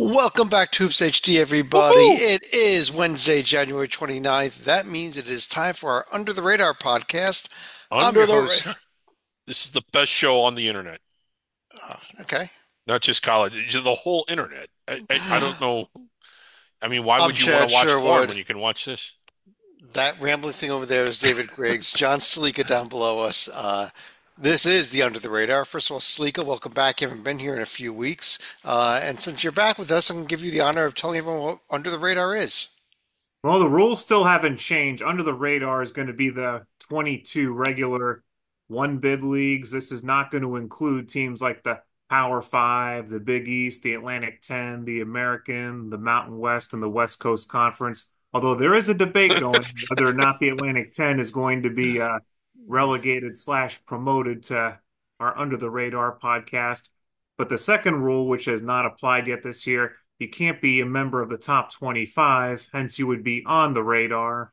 Welcome back to Hoops HD, everybody. Woohoo! It is Wednesday, January 29th. That means it is time for our Under the Radar podcast. I'm Under your the host. radar. This is the best show on the internet, Okay. not just college, just the whole internet. I don't know. I mean, why I'm would you want to Chad watch porn Sherwood. when you can watch this? That rambling thing over there is David Griggs. John Stalika down below us. This is the Under the Radar. First of all, Stalika, welcome back. You haven't been here in a few weeks. And since you're back with us, I'm going to give you the honor of telling everyone what Under the Radar is. Well, the rules still haven't changed. Under the radar is going to be the 22 regular one bid leagues. This is not going to include teams like the Power Five, the Big East, the Atlantic 10, the American, the Mountain West, and the West Coast Conference. Although there is a debate going whether or not the Atlantic 10 is going to be relegated slash promoted to our Under the Radar podcast. But the second rule, which has not applied yet this year, you can't be a member of the top 25, hence you would be on the radar.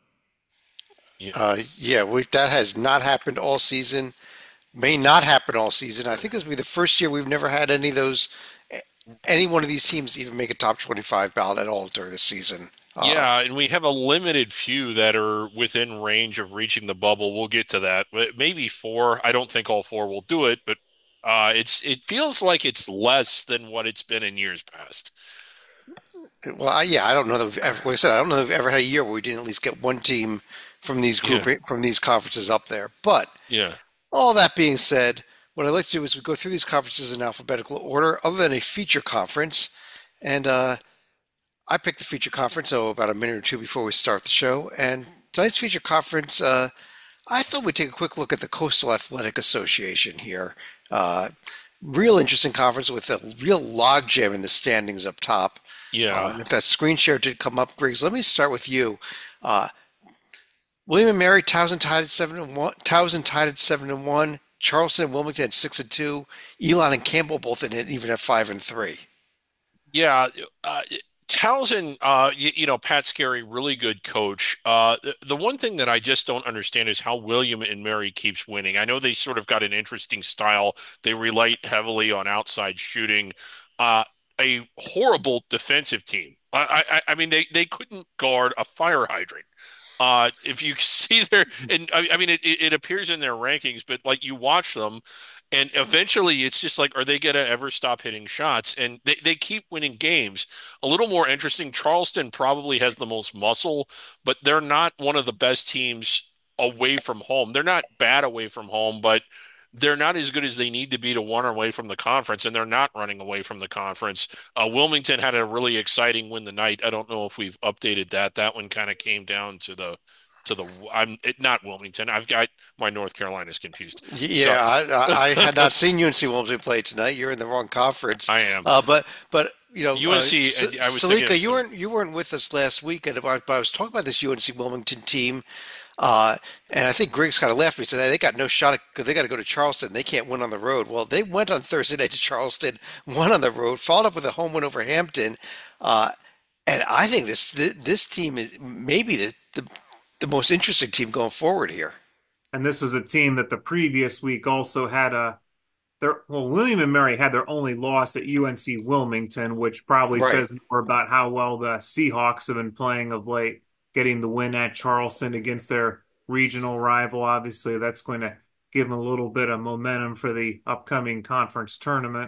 Yeah, That has not happened all season. May not happen all season. I think this will be the first year we've never had any one of these teams even make a top 25 ballot at all during the season. yeah, and we have a limited few that are within range of reaching the bubble. We'll get to that. But maybe four. I don't think all four will do it, but it feels like it's less than what it's been in years past. I don't know that like I said, I don't know that we've ever had a year where we didn't at least get one team Yeah, from these conferences up there. But yeah. all that being said, what I'd like to do is we go through these conferences in alphabetical order, other than a feature conference. And I picked the feature conference, about a minute or two before we start the show. And tonight's feature conference, I thought we'd take a quick look at the Coastal Athletic Association here. Uh, Real interesting conference with a real logjam in the standings up top. Yeah. If that screen share did come up, Griggs, let me start with you. Uh, William and Mary, Towson tied at 7-1. Towson tied at 7-1. Charleston and Wilmington at 6-2. Elon and Campbell both in it, even at 5-3. Yeah, Townsend, Pat Scarry, really good coach. The one thing that I just don't understand is how William and Mary keeps winning. I know they sort of got an interesting style. They rely heavily on outside shooting. Uh, a horrible defensive team. I mean, they couldn't guard a fire hydrant. If you see their, and I mean, it appears in their rankings, but like you watch them, and eventually it's just like, are they going to ever stop hitting shots? And they keep winning games. A little more interesting, Charleston probably has the most muscle, but they're not one of the best teams away from home. They're not bad away from home, but they're not as good as they need to be to run away from the conference, and they're not running away from the conference. Wilmington had a really exciting win the night. I don't know if we've updated that. That one kind of came down to the not Wilmington. I've got my North Carolina's confused. So Yeah, I had not seen UNC Wilmington play tonight. You're in the wrong conference. I am But UNC. I was thinking Salika, of some. you weren't with us last week, but I was talking about this UNC Wilmington team, and I think Griggs kind of laughed. He said, "Hey, they got no shot because they got to go to Charleston. They can't win on the road." Well, they went on Thursday night to Charleston, won on the road, followed up with a home win over Hampton, uh, and I think this team is maybe the most interesting team going forward here. And this was a team that the previous week also had William and Mary had their only loss at UNC Wilmington, which probably Right. says more about how well the Seahawks have been playing of late, getting the win at Charleston against their regional rival. Obviously, that's going to give them a little bit of momentum for the upcoming conference tournament.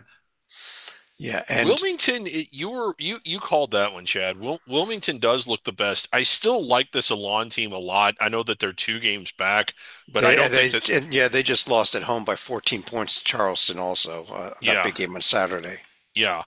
Yeah, and Wilmington, you called that one, Chad. Wilmington does look the best. I still like this Alon team a lot. I know that they're two games back, but I don't think that. they just lost at home by 14 points to Charleston. Also, that Yeah, big game on Saturday. yeah.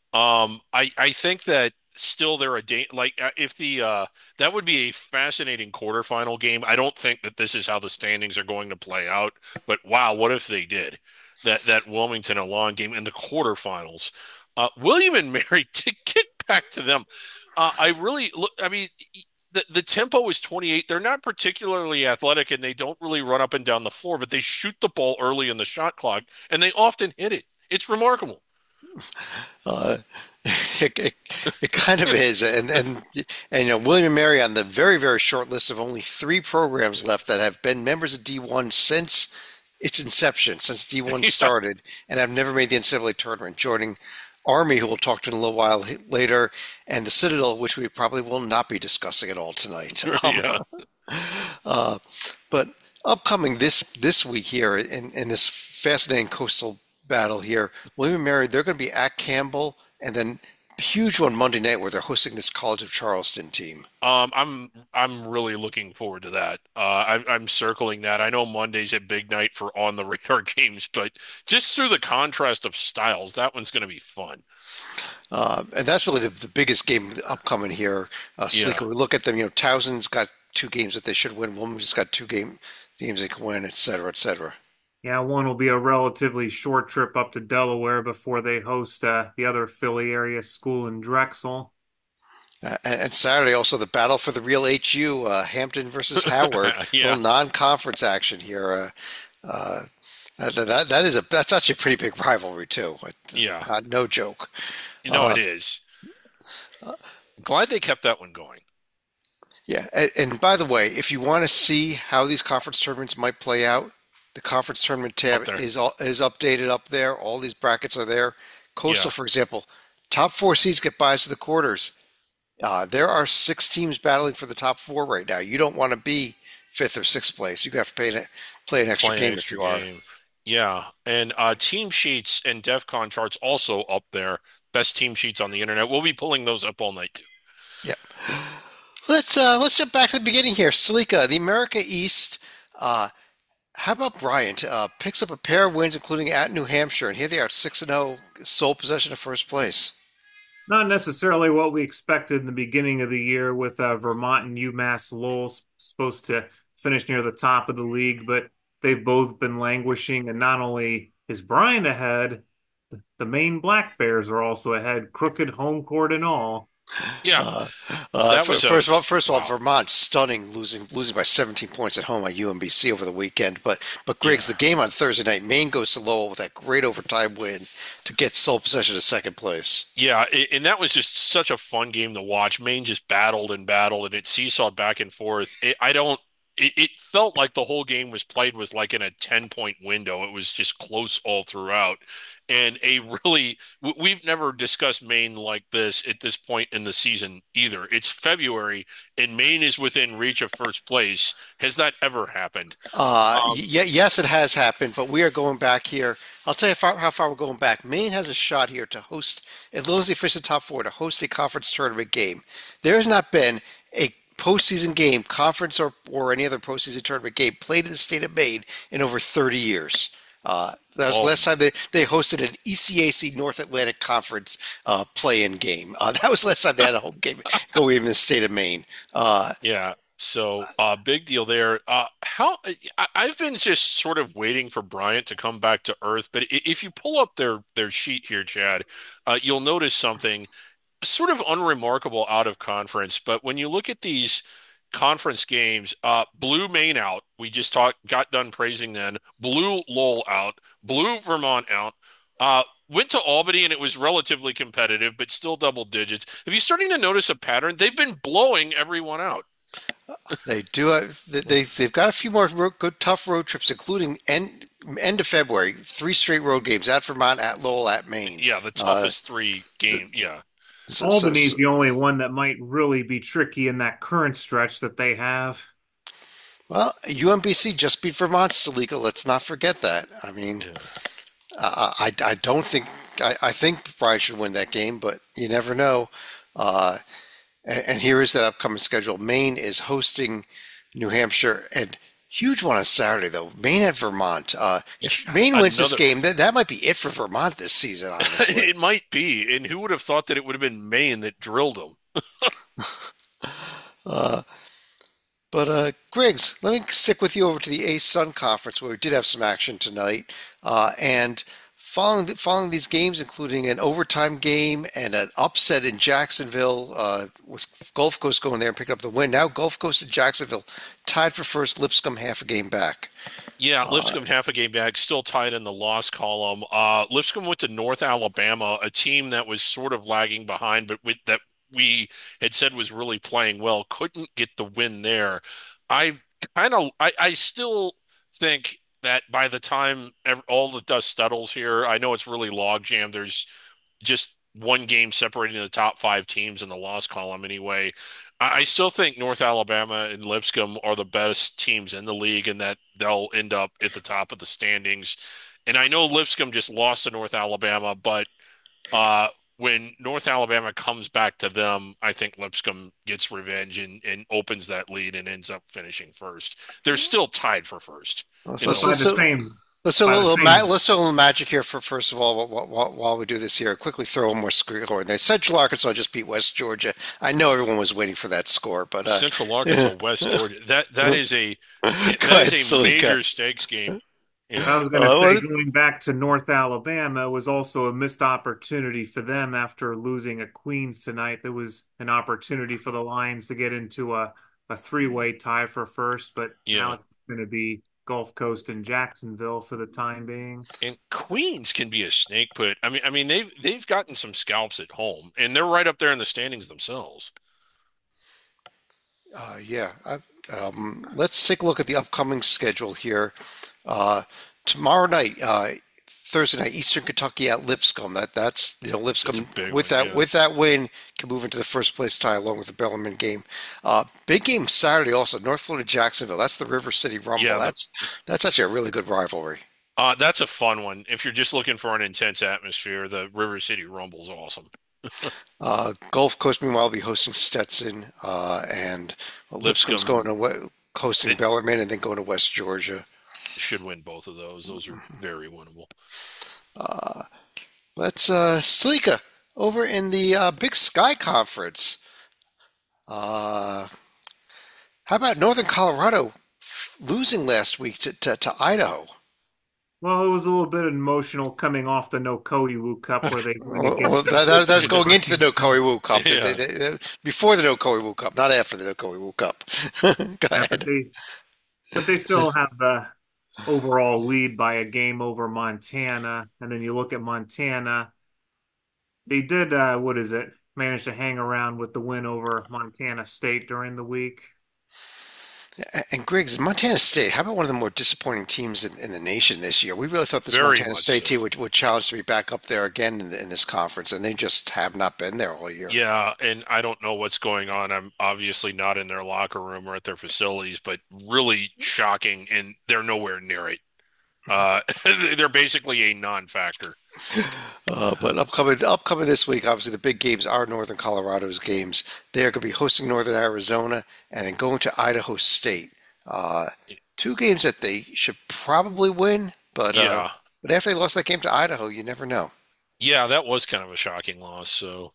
I think that still they're like if the that would be a fascinating quarterfinal game. I don't think that this is how the standings are going to play out, but wow, what if they did that Wilmington Alon game in the quarterfinals? William and Mary to get back to them. I really look. I mean. The tempo is 28. They're not particularly athletic and they don't really run up and down the floor, but they shoot the ball early in the shot clock and they often hit it. It's remarkable. Uh, it, it kind of is, and William and Mary on the very short list of only three programs left that have been members of D1 since its inception, since D1 Yeah. started, and have never made the NCAA tournament, joining Army, who we'll talk to in a little while later, and the Citadel, which we probably will not be discussing at all tonight. Yeah. Uh, but upcoming this week here in this fascinating coastal battle here, William and Mary, they're going to be at Campbell, and then huge one Monday night where they're hosting this College of Charleston team. I'm really looking forward to that. I'm circling that. I know Monday's a big night for on the radar games, but just through the contrast of styles, that one's going to be fun. And that's really the biggest game upcoming here. Yeah. Sleeker, we look at them, Towson's got two games that they should win. Williams got games they can win, et cetera, et cetera. Yeah, one will be a relatively short trip up to Delaware before they host the other Philly area school in Drexel. And Saturday also the battle for the real HU, Hampton versus Howard, Yeah. little non-conference action here. That's actually a pretty big rivalry too. Yeah. No joke. No, Uh, it is. Glad they kept that one going yeah, and by the way, if you want to see how these conference tournaments might play out, the conference tournament up tab there. is updated up there. All these brackets are there. Coastal, Yeah. for example, top four seeds get buys to the quarters. There are six teams battling for the top four right now. You don't want to be fifth or sixth place. You have to play an extra Playing an game if extra you are. game. Yeah. And team sheets and DEF CON charts also up there. Best team sheets on the internet. We'll be pulling those up all night too. Yeah. Let's get back to the beginning here. Salika, the America East. Uh, how about Bryant? Picks up a pair of wins, including at New Hampshire, and here they are, 6-0, sole possession of first place. Not necessarily what we expected in the beginning of the year with Vermont and UMass Lowell supposed to finish near the top of the league, but they've both been languishing. And not only is Bryant ahead, the Maine Black Bears are also ahead, crooked home court and all. Yeah. That was a First of all, wow. Vermont stunning, losing by 17 points at home at UMBC over the weekend. But Griggs, the Yeah. game on Thursday night, Maine goes to Lowell with that great overtime win to get sole possession of second place. Yeah, and that was just such a fun game to watch. Maine just battled and battled, and it seesawed back and forth. I don't. It felt like the whole game was played was like in a 10-point window. It was just close all throughout, and we've never discussed Maine like this at this point in the season either. It's February, and Maine is within reach of first place. Has that ever happened? Um, Yes, it has happened, but we are going back here. I'll tell you how far we're going back. Maine has a shot here to host, as long as they finish the top four, to host a conference tournament game. There has not been a postseason game, conference or any other postseason tournament game played in the state of Maine in over 30 years. That was the oh, last time they hosted an ECAC North Atlantic Conference play-in game. That was the last time they had a home game going in the state of Maine. Uh, Yeah. So, big deal there. I've been just sort of waiting for Bryant to come back to earth, but if you pull up their sheet here, Chad, you'll notice something sort of unremarkable out of conference. But when you look at these conference games, blew Maine out. We just got done praising then. Blew Lowell out. Blew Vermont out. Went to Albany and it was relatively competitive, but still double digits. If you're starting to notice a pattern, they've been blowing everyone out. They do. They've got a few more good, tough road trips, including end of February, three straight road games at Vermont, at Lowell, at Maine. Yeah, the Uh, toughest three game. Yeah. so, so, Albany's so- the only one that might really be tricky in that current stretch that they have. well, UMBC just beat Vermont, Stalika. Let's not forget that. I mean, Yeah. I don't think I think Brian should win that game, but you never know. Uh, and here is that upcoming schedule. Maine is hosting New Hampshire, and huge one on Saturday though. Maine at Vermont. If Yeah. Maine wins this Another. game, that might be it for Vermont this season. Honestly. It might be. And who would have thought that it would have been Maine that drilled them? Uh, but Griggs, let me stick with you over to the A Sun Conference where we did have some action tonight. And following these games, including an overtime game and an upset in Jacksonville, with Gulf Coast going there and picking up the win. Now Gulf Coast and Jacksonville tied for first. Lipscomb half a game back. Yeah, Uh, Lipscomb half a game back, still tied in the loss column. Lipscomb went to North Alabama, a team that was sort of lagging behind, but that we had said was really playing well. Couldn't get the win there. I still think that by the time all the dust settles here, I know it's really log jam. There's just one game separating the top five teams in the loss column anyway. I still think North Alabama and Lipscomb are the best teams in the league and that they'll end up at the top of the standings. And I know Lipscomb just lost to North Alabama, but uh, when North Alabama comes back to them, I think Lipscomb gets revenge and opens that lead and ends up finishing first. They're still tied for first Let's in the let's By let's, the loss uh, column. same, let's do a by the little same. let's do a little magic here for first of all while we do this here. Quickly throw one more score. They Central Arkansas just beat West Georgia. I know everyone was waiting for that score, but Central Arkansas, yeah. West Georgia. That is a Go that ahead, is a Salika. major stakes game. Yeah. I was going to say, Uh, going back to North Alabama was also a missed opportunity for them after losing at Queens tonight. There was an opportunity for the Lions to get into a three-way tie for first, but now Yeah. it's going to be Gulf Coast and Jacksonville for the time being. And Queens can be a snake pit. I mean they've gotten some scalps at home, and they're right up there in the standings themselves. yeah. Let's take a look at the upcoming schedule here. Uh, Tomorrow night, Thursday night, Eastern Kentucky at Lipscomb. That's That's a Lipscomb big with one. that Yeah. with that win can move into the first place tie along with the Bellarmine game. Big game Saturday also. North Florida Jacksonville. That's the River City Rumble. Yeah. That's actually a really good rivalry. That's a fun one. If you're just looking for an intense atmosphere, the River City Rumble's awesome. Gulf Coast meanwhile will be hosting Stetson, and Lipscomb's going Lipscomb to hosting they Bellarmine and then going to West Georgia. should win both of those. Those are very winnable. Let's Stalika over in the Big Sky Conference. Uh, how about Northern Colorado losing last week to Idaho? Well, it was a little bit emotional coming off the Nokoiwu Cup where they went Well, against that was the going into the Nokoiwu Cup. Yeah. Before the Nokoiwu Cup, not after the Nokoiwu Cup. Go yeah, but ahead. they still have the overall lead by a game over Montana. And then you look at Montana, they did what is it? Manage to hang around with the win over Montana State during the week. And Griggs, Montana State, how about one of the more disappointing teams in the nation this year? We really thought this Very Montana much State team so. would challenge to be back up there again in this conference, and they just have not been there all year. Yeah, and I don't know what's going on. I'm obviously not in their locker room or at their facilities, but really shocking, and they're nowhere near it. Uh, they're basically a non-factor. But upcoming this week, obviously the big games are Northern Colorado's games. They are going to be hosting Northern Arizona and then going to Idaho State. Uh, Two games that they should probably win, Yeah, but after they lost that game to Idaho, you never know. yeah, that was kind of a shocking loss. So,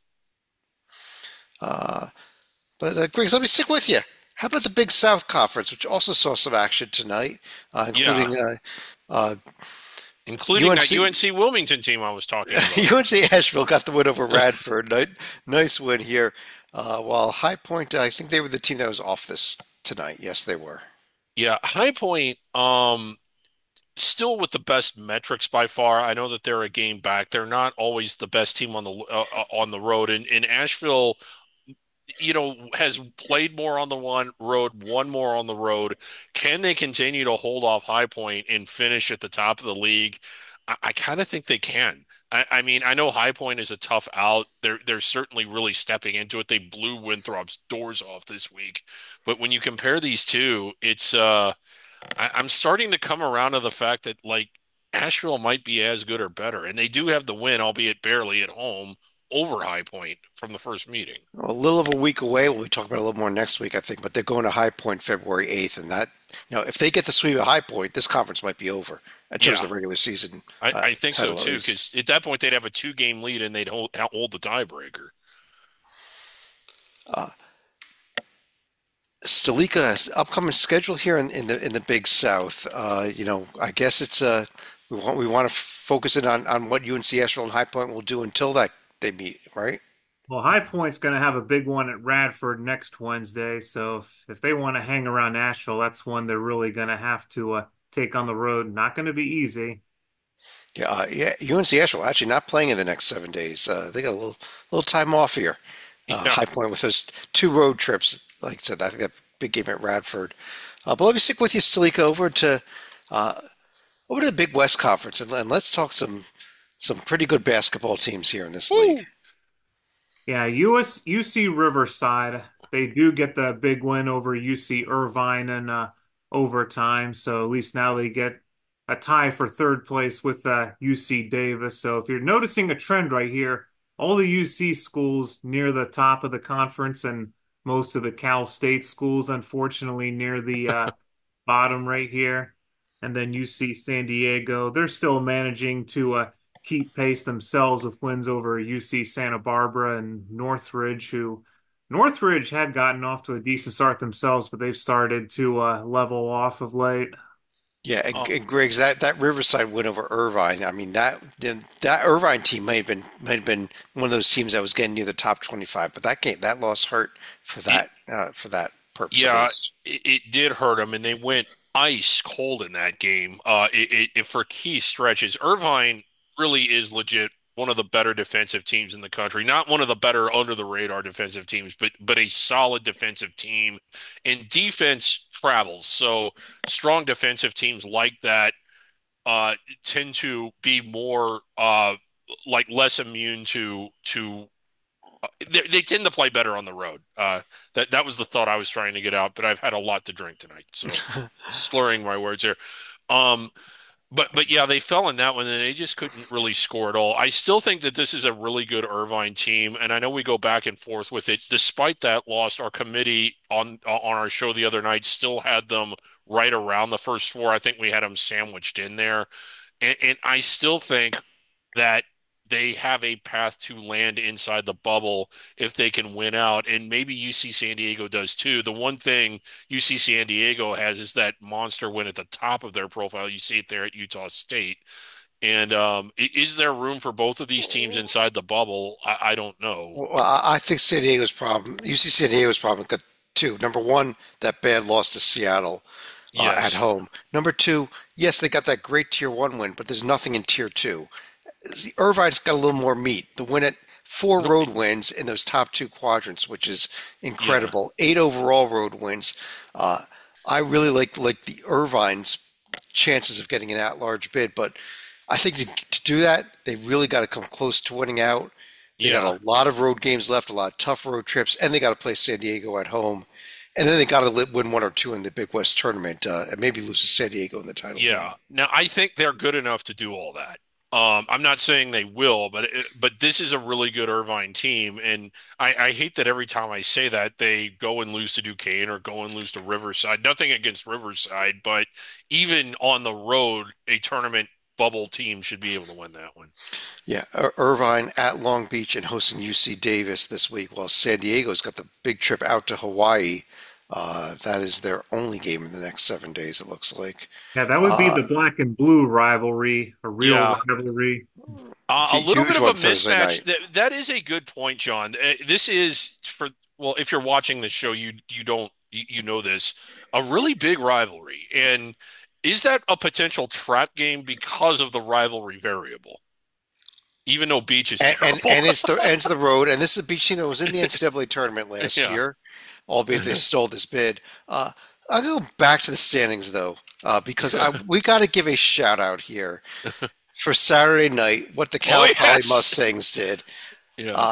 Uh, Griggs, let me stick with you. How about the Big South Conference, which also saw some action tonight, yeah, including uh, including that UNC? UNC Wilmington team I was talking about. UNC Asheville got the win over Radford. Nice win here. While High Point, I think they were the team that was off this tonight. Yes, they were. Yeah, High Point, still with the best metrics by far. I know that they're a game back. They're not always the best team on the road, and Asheville, has played more on the one road, won more on the road. Can they continue to hold off High Point and finish at the top of the league? I kind of think they can. I mean, I know High Point is a tough out. They're certainly really stepping into it. They blew Winthrop's doors off this week. But when you compare these two, I'm starting to come around to the fact that like Asheville might be as good or better, and they do have the win, albeit barely at home, over High Point from the first meeting. A little of a week away. We'll be talking about it a little more next week, I think. But they're going to High Point February 8th, and that, if they get the sweep at High Point, this conference might be over in terms Yeah, of the regular season I think so title at too, least. because at that point they'd have a two-game lead and they'd hold the tiebreaker. Uh, Stalika's upcoming schedule here in the Big South. I guess it's we want to focus in on what UNC Asheville and High Point will do until that they meet, right? Well, High Point's going to have a big one at Radford next Wednesday. So if they want to hang around Nashville, that's one they're really going to have to take on the road. Not going to be easy. Yeah. UNC Asheville actually not playing in the next 7 days. They got a little time off here. Yeah, High Point with those two road trips. Like I said, I think that big game at Radford. But let me stick with you, Stalika, uh, over to the Big West Conference, and let's talk Some pretty good basketball teams here in this league. Woo! Yeah, UC Riverside, they do get the big win over UC Irvine in overtime. So at least now they get a tie for third place with UC Davis. So if you're noticing a trend right here, all the UC schools near the top of the conference and most of the Cal State schools, unfortunately, near the bottom right here. And then UC San Diego, they're still managing to keep pace themselves with wins over UC Santa Barbara and Northridge, who Northridge had gotten off to a decent start themselves, but they've started to level off of late. Yeah, Oh, and Griggs, that Riverside win over Irvine. I mean that Irvine team might have been one of those teams that was getting near the top 25, but that loss hurt it, for that purpose at yeah, least. it did hurt them, and they went ice cold in that game. For key stretches, Irvine really is legit one of the better defensive teams in the country. Not one of the better under the radar defensive teams, but a solid defensive team. And defense travels, so strong defensive teams like that tend to be more like less immune to they tend to play better on the road. That was the thought I was trying to get out, but I've had a lot to drink tonight, so slurring my words here. Um, but yeah, they fell in that one, and they just couldn't really score at all. I still think that this is a really good Irvine team, and I know we go back and forth with it. Despite that loss, our committee on our show the other night still had them right around the first four. I think we had them sandwiched in there, and I still think that they have a path to land inside the bubble if they can win out. And maybe UC San Diego does too. The one thing UC San Diego has is that monster win at the top of their profile. You see it there at Utah State. And is there room for both of these teams inside the bubble? I don't know. Well, I think San Diego's problem, UC San Diego's problem got two. Number one, that bad loss to Seattle at Yes. home. Number two, yes, they got that great Tier 1 win, but there's nothing in Tier 2. Irvine's got a little more meat. The win at four No, road wins in those top two quadrants, which is yeah. incredible. Eight overall road wins. Uh, I really like the Irvine's chances of getting an at-large bid, but I think to do that, they really got to come close to winning out. They got Yeah. a lot of road games left, a lot of tough road trips, and they got to play San Diego at home. And then they got to win one or two in the Big West tournament, and maybe lose to San Diego in the title game. Yeah. Now I think they're good enough to do all that. I'm not saying they will, but this is a really good Irvine team, and I hate that every time I say that they go and lose to Duquesne or go and lose to Riverside. Nothing against Riverside, but even on the road, a tournament bubble team should be able to win that one. Yeah, Irvine at Long Beach and hosting UC Davis this week, while San Diego's got the big trip out to Hawaii. That is their only game in the next 7 days, it looks like. Yeah, that would be Uh, the black and blue rivalry, a real Yeah. rivalry. A little bit Huge of a one Thursday mismatch. night. That is a good point, John. This is for well, if you're watching the show, you don't you know this, a really big rivalry. And is that a potential trap game because of the rivalry variable? Even though Beach is terrible. And it's the road, and this is a beach team that was in the NCAA tournament last Yeah. year, albeit they stole this bid. I'll go back to the standings though, because we got to give a shout out here for Saturday night what the Oh Cal Poly yes. Mustangs did. Yeah.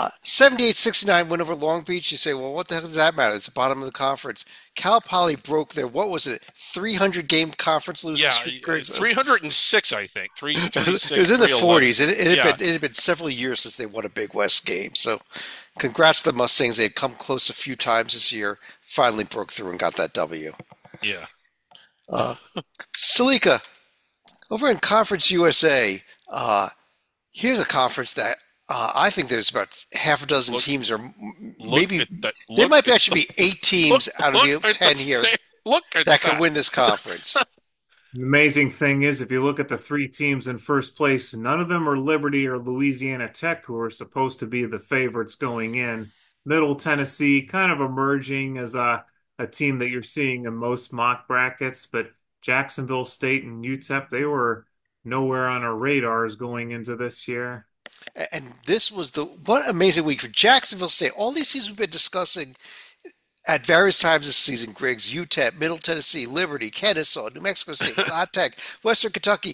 78-69 win over Long Beach. You say, well, what the heck does that matter? It's the bottom of the conference. Cal Poly broke their, what was it, 300 game conference losing Yeah. streak, Greg? 306, I think. It 306, was in the 311. 40s. Yeah. It had been several years since they won a Big West game. So congrats to the Mustangs. They had come close a few times this year, finally broke through and got that W. Yeah. Uh, Salika, over in Conference USA, here's a conference that I think there's about half a dozen Look teams, or look maybe at that. there Look might at actually be eight look teams out of look the at 10 here look at that could that. win this conference. The amazing thing is, if you look at the three teams in first place, none of them are Liberty or Louisiana Tech, who are supposed to be the favorites going in. Middle Tennessee kind of emerging as a team that you're seeing in most mock brackets, but Jacksonville State and UTEP, they were nowhere on our radars going into this year. And this was the what amazing week for Jacksonville State. All these teams we've been discussing at various times this season, Griggs, UTEP, Middle Tennessee, Liberty, Kennesaw, New Mexico State, La Tech, Western Kentucky.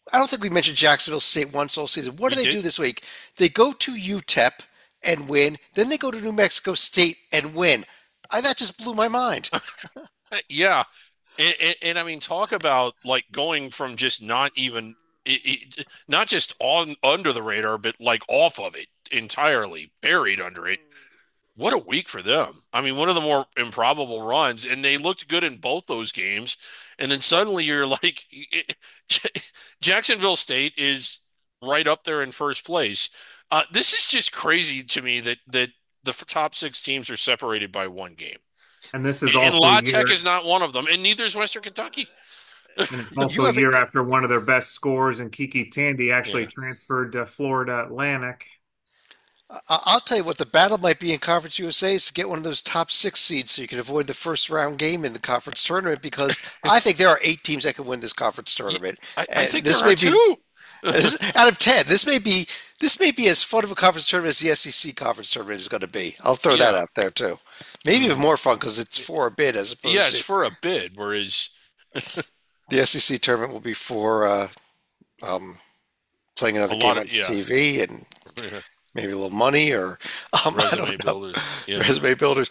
I don't think we mentioned Jacksonville State once all season. What We do they do did. this week? They go to UTEP and win. Then they go to New Mexico State and win. That just blew my mind. Yeah. And I mean, talk about like going from just not even not just on under the radar, but like off of it entirely, buried under it. What a week for them. I mean, one of the more improbable runs, and they looked good in both those games. And then suddenly you're like, Jacksonville State is right up there in first place. This is just crazy to me that the top six teams are separated by one game. And this is And also a La Tech year, is not one of them, and neither is Western Kentucky. and it's You also a have year after one of their best scorers, and Kiki Tandy actually Yeah. transferred to Florida Atlantic. I'll tell you what the battle might be in Conference USA is to get one of those top six seeds so you can avoid the first round game in the conference tournament because I think there are 8 teams that can win this conference tournament. I And think there this are may be two. out of 10. This may be as fun of a conference tournament as the SEC conference tournament is going to be. I'll throw that Yeah. out there too. Maybe even more fun because it's for a bid as Yeah, opposed it's to for a bid, whereas the SEC tournament will be for um, playing a another game lot on of, yeah, TV and maybe a little money or I resume don't know. builders. Yeah. Resume builders.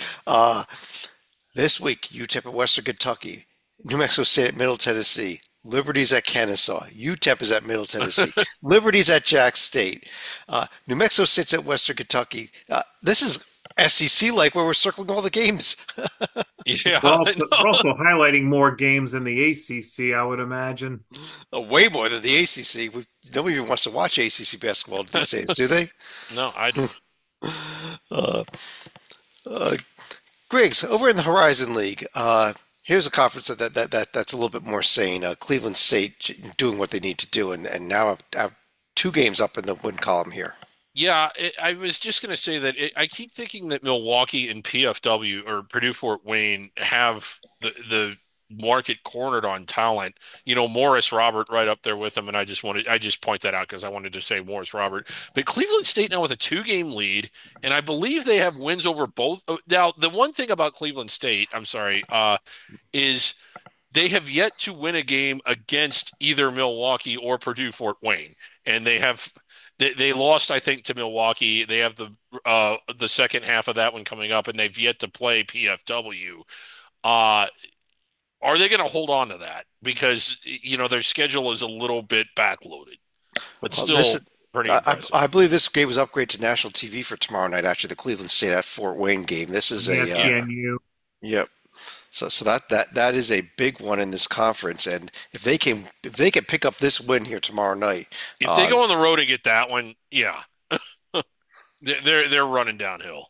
This week, UTEP at Western Kentucky, New Mexico State at Middle Tennessee, Liberty's at Kennesaw, UTEP is at Middle Tennessee, Liberty's at Jack State, New Mexico State's at Western Kentucky. This is SEC like where we're circling all the games. Yeah, We're I also we're know. also highlighting more games in the ACC, I would imagine. Way more than the ACC. Nobody even wants to watch ACC basketball these days, do they? No, I don't. Uh, uh, Griggs, over in the Horizon League, here's a conference that's a little bit more sane. Cleveland State doing what they need to do, and now I've 2 games up in the win column here. Yeah, I was just going to say that I keep thinking that Milwaukee and PFW or Purdue Fort Wayne have the market cornered on talent. You know, Morris Robert right up there with them, and I just point that out because I wanted to say Morris Robert. But Cleveland State now with a 2 game lead, and I believe they have wins over both. Now, the one thing about Cleveland State, I'm sorry, is they have yet to win a game against either Milwaukee or Purdue Fort Wayne, and they lost, I think, to Milwaukee. They have the second half of that one coming up, and they've yet to play PFW. Uh, are they going to hold on to that? Because you know their schedule is a little bit backloaded, but This still pretty I, impressive. I believe this game was upgraded to national TV for tomorrow night after the Cleveland State at Fort Wayne game. This is a Yeah, ESPNU. yep. So that is a big one in this conference, and if they can pick up this win here tomorrow night, if they uh, go on the road and get that one, yeah, they're running downhill.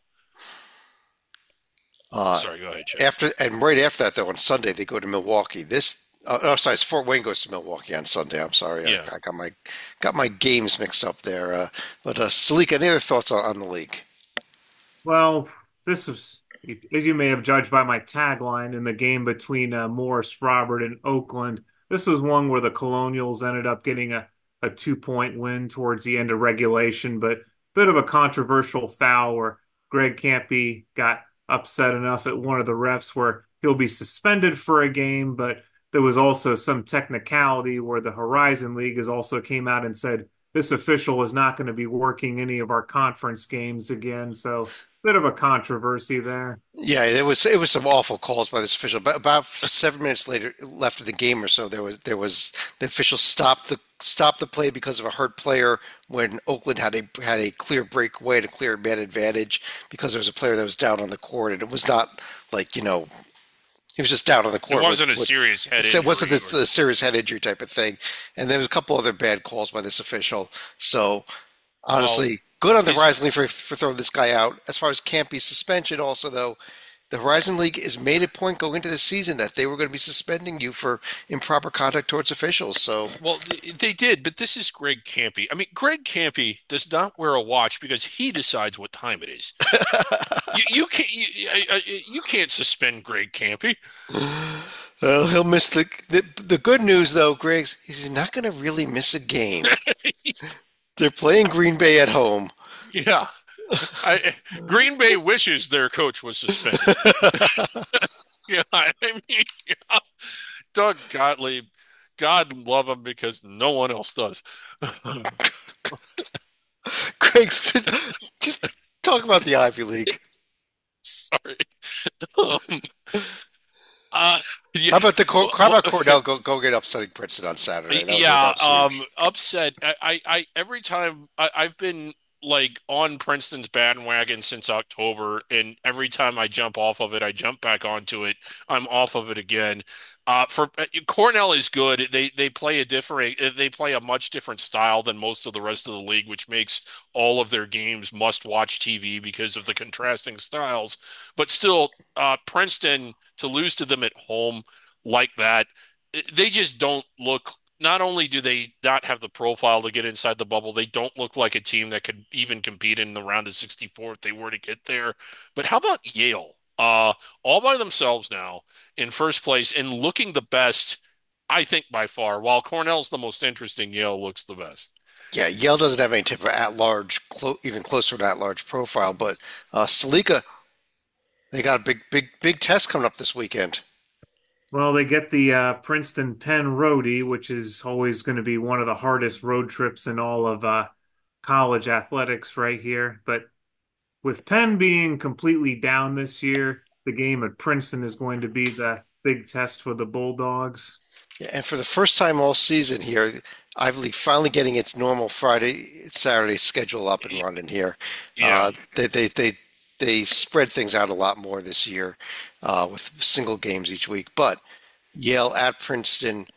uh, Sorry, go ahead, Chad. after and right after that though on Sunday they go to Milwaukee. Oh sorry, it's Fort Wayne goes to Milwaukee on Sunday. I'm sorry, Yeah. I got my games mixed up there. But Salik, any other thoughts on the league? Well, this was, as you may have judged by my tagline in the game between Morris Robert and Oakland, this was one where the Colonials ended up getting a 2 point win towards the end of regulation, but bit of a controversial foul where Greg Campy got upset enough at one of the refs where he'll be suspended for a game, but there was also some technicality where the Horizon League has also came out and said this official is not going to be working any of our conference games again. So bit of a controversy there. Yeah, it was some awful calls by this official. But about 7 minutes later, left of the game or so, there was the official stopped the play because of a hurt player when Oakland had a clear breakaway and a clear man advantage because there was a player that was down on the court and it was not like he was just down on the It court wasn't a with serious head it wasn't injury or the serious head injury type of thing. And there was a couple other bad calls by this official. So well, honestly, good on the his Horizon League for throwing this guy out. As far as Campy's suspension, also though, the Horizon League has made a point going into the season that they were going to be suspending you for improper conduct towards officials. So well they did, but this is Greg Campy. I mean, Greg Campy does not wear a watch because he decides what time it is. You can't suspend Greg Campy. well, he'll miss the good news though, Griggs. He's not going to really miss a game. They're playing Green Bay at home. Yeah. Green Bay wishes their coach was suspended. Yeah, I mean, yeah. Doug Gottlieb. God love him because no one else does. Greg's just talk about the Ivy League. Sorry. Um, uh, yeah. How about Cornell go get upsetting Princeton on Saturday? That Yeah, was huge. upset. I every time I've been like on Princeton's bandwagon since October, and every time I jump off of it, I jump back onto it. I'm off of it again. For Cornell is good. They play a different. They play a much different style than most of the rest of the league, which makes all of their games must-watch TV because of the contrasting styles. But still, Princeton to lose to them at home like that they just don't look. Not only do they not have the profile to get inside the bubble, they don't look like a team that could even compete in the round of 64 if they were to get there. But how about Yale? All by themselves now in first place and looking the best, I think by far. While Cornell's the most interesting, Yale looks the best. Yeah, Yale doesn't have any type of at-large, even closer to at-large profile, but Salika, they got a big test coming up this weekend. Well, they get the Princeton Penn Roadie, which is always going to be one of the hardest road trips in all of college athletics right here. But with Penn being completely down this year, the game at Princeton is going to be the big test for the Bulldogs. Yeah, and for the first time all season here, Ivy League finally getting its normal Friday, Saturday schedule up and running here. Yeah. They spread things out a lot more this year with single games each week. But Yale at Princeton.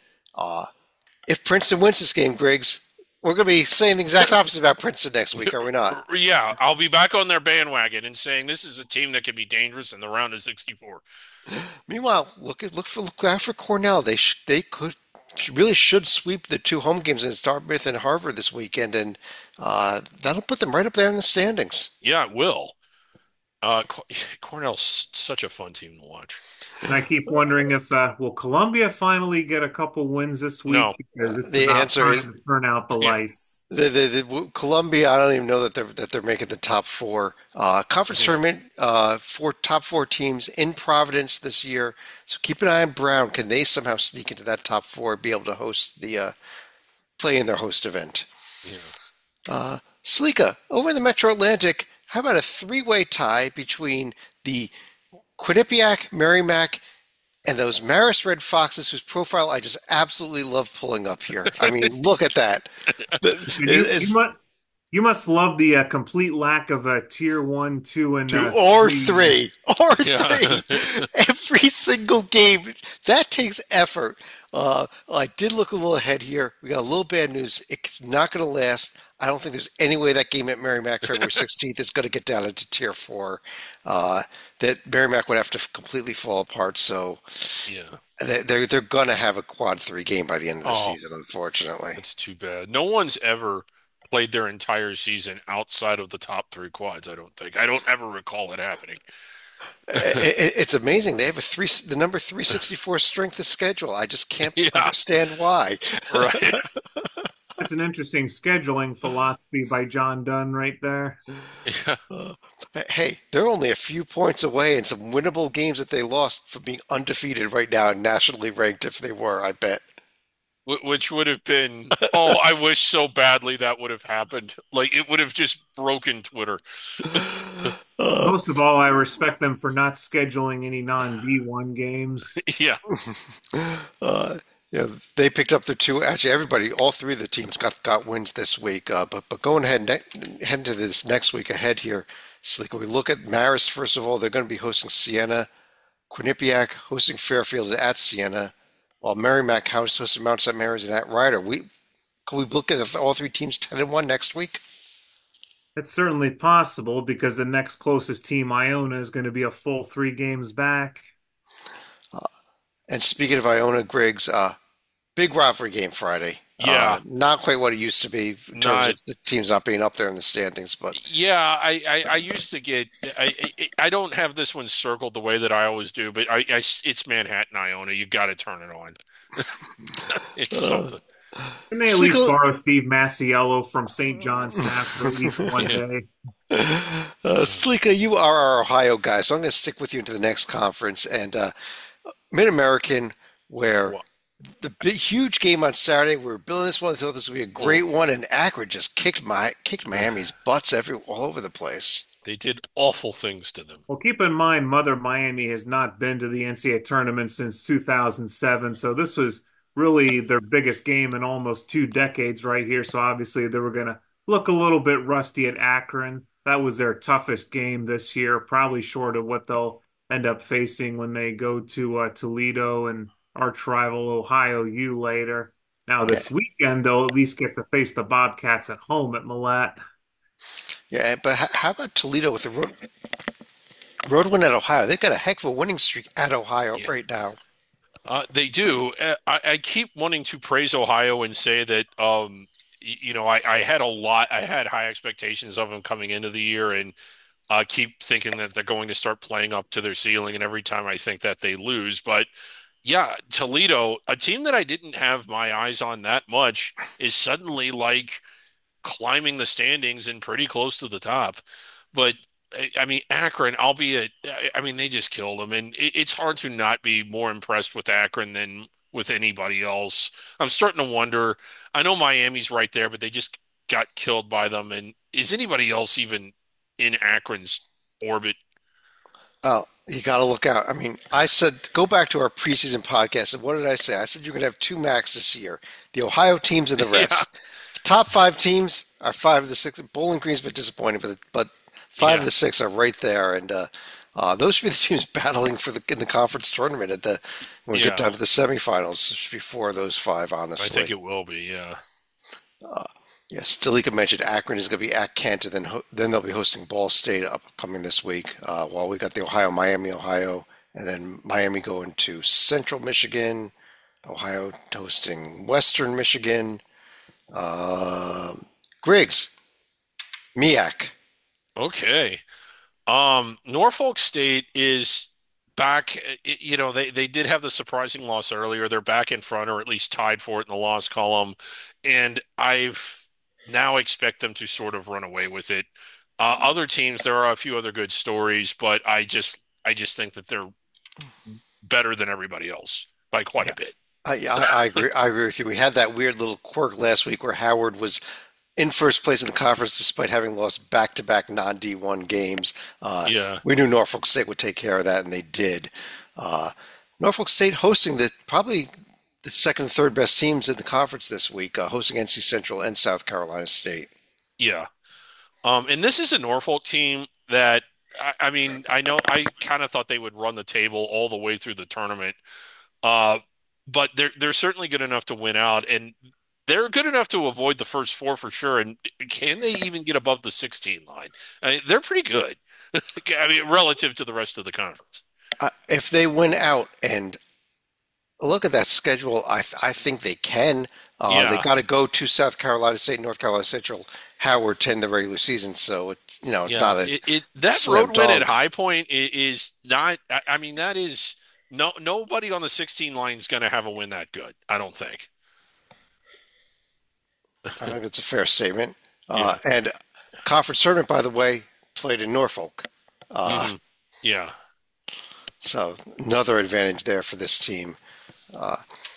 If Princeton wins this game, Griggs, we're going to be saying the exact opposite about Princeton next week, are we not? Yeah, I'll be back on their bandwagon and saying this is a team that can be dangerous in the round of 64. Meanwhile, look out for Cornell. They could really should sweep the two home games against Dartmouth and Harvard this weekend, and that'll put them right up there in the standings. Yeah, it will. Uh, Cornell's such a fun team to watch. And I keep wondering if will Columbia finally get a couple wins this week No, because it's The about answer time is to turn out the yeah, lights. Columbia. I don't even know that they're making the top four conference tournament. For top four teams in Providence this year. So keep an eye on Brown. Can they somehow sneak into that top four, be able to host the play in their host event? yeah. Slika, over in the Metro Atlantic, how about a three-way tie between the Quinnipiac, Merrimack, and those Marist Red Foxes, whose profile I just absolutely love pulling up here. I mean, look at that. And you must love the complete lack of a tier one, two, and Two or three. three or Yeah. three every single game. That takes effort. I did look a little ahead here. We got a little bad news. It's not going to last. I don't think there's any way that game at Merrimack February 16th is going to get down into tier four. That Merrimack would have to completely fall apart. So Yeah. they're going to have a quad three game by the end of the Oh, season, unfortunately. that's too bad. No one's ever played their entire season outside of the top three quads, I don't think. I don't ever recall it happening. It's amazing. They have the number 364 strength of schedule. I just can't Yeah, understand why. right. That's an interesting scheduling philosophy by John Dunn right there. Yeah. Uh, hey, they're only a few points away in some winnable games that they lost from being undefeated right now and nationally ranked if they were, I bet. Which would have been, oh, I wish so badly that would have happened. Like it would have just broken Twitter. Uh, Most of all, I respect them for not scheduling any non-D1 games. Yeah. uh, yeah, they picked up their two. Actually, everybody, all three of the teams got wins this week. But going ahead, heading to this next week ahead here, so like we look at Marist first of all. They're going to be hosting Siena, Quinnipiac hosting Fairfield at Siena, while Merrimack House hosting Mount St. Mary's and at Ryder. Can we look at all three teams 10-1 next week? It's certainly possible because the next closest team, Iona, is going to be a full 3 games back. And speaking of Iona, Griggs, big rivalry game Friday. Yeah. Not quite what it used to be in terms Not of the teams not being up there in the standings, but Yeah, I used to get I don't have this one circled the way that I always do, but it's Manhattan Iona. You got to turn it on. It's uh, something. They may at least Slickle, borrow Steve Masiello from St. John's staff for at least one Yeah. day. Slika, you are our Ohio guy, so I'm going to stick with you into the next conference and Mid American, where What? the big, huge game on Saturday. We were building this one. I thought this would be a Oh, great one, and Akron just kicked Miami's butts all over the place. they did awful things to them. Well, keep in mind, Mother Miami has not been to the NCAA tournament since 2007. So this was really their biggest game in almost 2 decades right here. So obviously they were going to look a little bit rusty at Akron. That was their toughest game this year, probably short of what they'll end up facing when they go to Toledo and arch rival Ohio U later. Now, Yeah, this weekend, they'll at least get to face the Bobcats at home at Millette. yeah. But how about Toledo with the road win at Ohio? They've got a heck of a winning streak at Ohio Yeah. right now. They do. I keep wanting to praise Ohio and say that, I had I had high expectations of them coming into the year, and keep thinking that they're going to start playing up to their ceiling. And every time I think that, they lose. But yeah, Toledo, a team that I didn't have my eyes on that much, is suddenly like climbing the standings and pretty close to the top. But I mean, Akron, albeit, I mean, they just killed them, and it's hard to not be more impressed with Akron than with anybody else. I'm starting to wonder. I know Miami's right there, but they just got killed by them. And is anybody else even in Akron's orbit? Oh, you got to look out. I mean, I said go back to our preseason podcast, and what did I say? I said you're going to have two MACs this year: the Ohio teams and the Yeah, rest. Top five teams are five of the six. Bowling Green's been disappointing, but five of yeah, the six are right there, and those should be the teams battling for the in the conference tournament at the when we get yeah. down to the semifinals. It should be four of those five, I think honestly. it will be. Yeah. Yes, Stalika mentioned Akron is going to be at Kent, and then they'll be hosting Ball State upcoming this week. While we got the Ohio, and then Miami going to Central Michigan, Ohio hosting Western Michigan. Uh, Griggs, MEAC. Okay. Norfolk State is back. They did have the surprising loss earlier. They're back in front, or at least tied for it in the loss column, and I've now expect them to sort of run away with it. Other teams, there are a few other good stories, but I just think that they're better than everybody else by quite Yeah, a bit. I agree. I agree with you. We had that weird little quirk last week where Howard was in first place in the conference despite having lost back-to-back non-D1 games. Yeah, We knew Norfolk State would take care of that, and they did. Uh, Norfolk State hosting the probably the second and third best teams in the conference this week, hosting NC Central and South Carolina State. yeah. And this is a Norfolk team that I mean, I know I kind of thought they would run the table all the way through the tournament. Uh, but they're certainly good enough to win out, and they're good enough to avoid the first four for sure. And can they even get above the 16 line? I mean, they're pretty good. I mean, relative to the rest of the conference. If they win out and look at that schedule, I think they can. They Yeah, got to go to South Carolina State, North Carolina Central, Howard 10 the regular season, so it's it's yeah. not a It that slam road win at dunk. High Point is not. I mean, that is nobody on the 16 line is going to have a win that good. I don't think. I think it's a fair statement. Yeah. And conference tournament, by the way, played in Norfolk. Uh, Hmm. Yeah. so another advantage there for this team. Uh,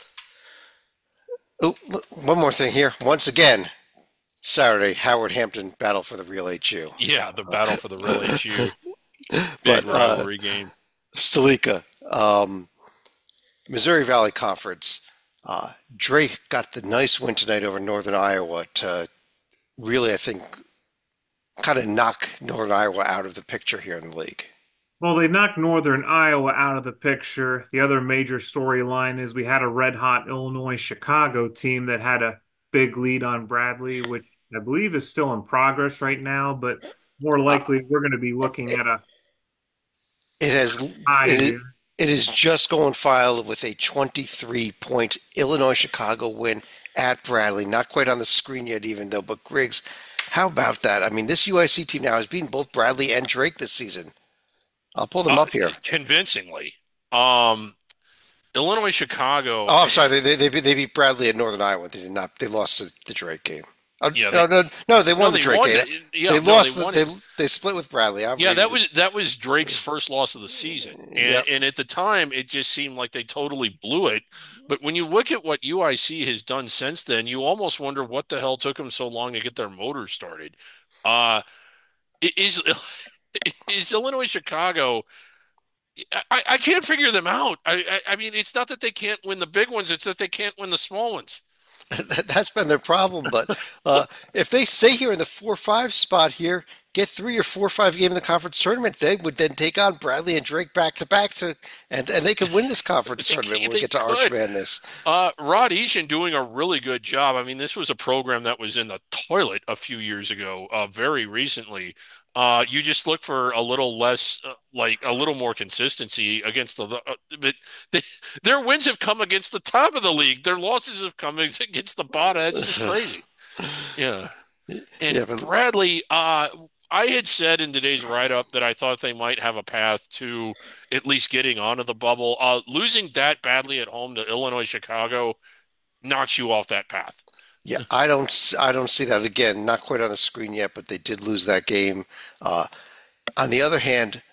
one more thing here. Once again, Saturday, Howard Hampton battle for the real HU. Yeah. The battle for the real HU. Big But rivalry game. Stalika, Missouri Valley Conference. Drake got the nice win tonight over Northern Iowa to really, I think, kind of knock Northern Iowa out of the picture here in the league. Well, they knocked Northern Iowa out of the picture. The other major storyline is we had a red hot Illinois Chicago team that had a big lead on Bradley, which I believe is still in progress right now, but more Uh, likely we're going to be looking at a it has tie it is, here. it is just going filed with a 23-point Illinois Chicago win at Bradley. Not quite on the screen yet, even though. But Griggs, how about that? I mean, this UIC team now has beaten both Bradley and Drake this season. I'll pull them Uh, up here. Convincingly. Um, Illinois, Chicago. Oh, I'm sorry. They beat Bradley at Northern Iowa. They did not. They lost to the Drake game. Yeah, No, no, no. They no, won the they Drake won game. it. Yeah, They no, they lost. won it. They split with Bradley. I'm Yeah, reading that was Drake's first loss of the season, Yep. and at the time, it just seemed like they totally blew it. But when you look at what UIC has done since then, you almost wonder what the hell took them so long to get their motor started. Uh, is is Illinois Chicago? I can't figure them out. I mean, it's not that they can't win the big ones; it's that they can't win the small ones. That's been their problem. But if they stay here in the 4-5 spot here, get 3 or 4 or 5 game in the conference tournament, they would then take on Bradley and Drake back to back and they could win this conference tournament when we They get to Arch could. Madness. Rod Easton doing a really good job. I mean, this was a program that was in the toilet a few years ago, very recently. You just look for a little less, like a little more consistency against but they, their wins have come against the top of the league. Their losses have come against the bottom. That's just crazy. Yeah. And Yeah, but Bradley, I had said in today's write-up that I thought they might have a path to at least getting onto the bubble. Losing that badly at home to Illinois, Chicago knocks you off that path. yeah, I don't see that again. Not quite on the screen yet, but they did lose that game. Uh, on the other hand,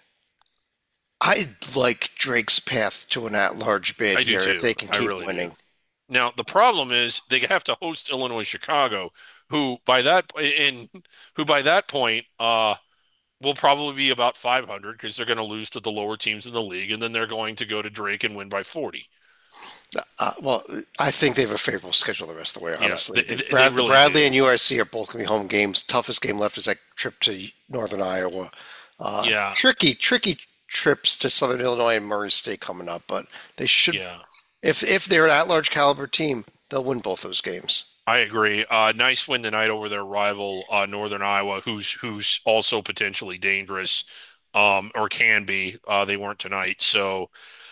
I like Drake's path to an at-large bid I do here if too. they can I keep really do. winning. Now, the problem is they have to host Illinois, Chicago, who by that in who by that point will probably be about 500 because they're going to lose to the lower teams in the league, and then they're going to go to Drake and win by 40. Well, I think they have a favorable schedule the rest of the way, Yeah, honestly. they The really Bradley do. and UIC are both going to be home games. Toughest game left is that trip to Northern Iowa. Yeah, Tricky trips to Southern Illinois and Murray State coming up, but they should, yeah. if they're an at-large caliber team, they'll win both those games. I agree. Nice win tonight over their rival, Northern Iowa, who's also potentially dangerous, or can be. They weren't tonight, so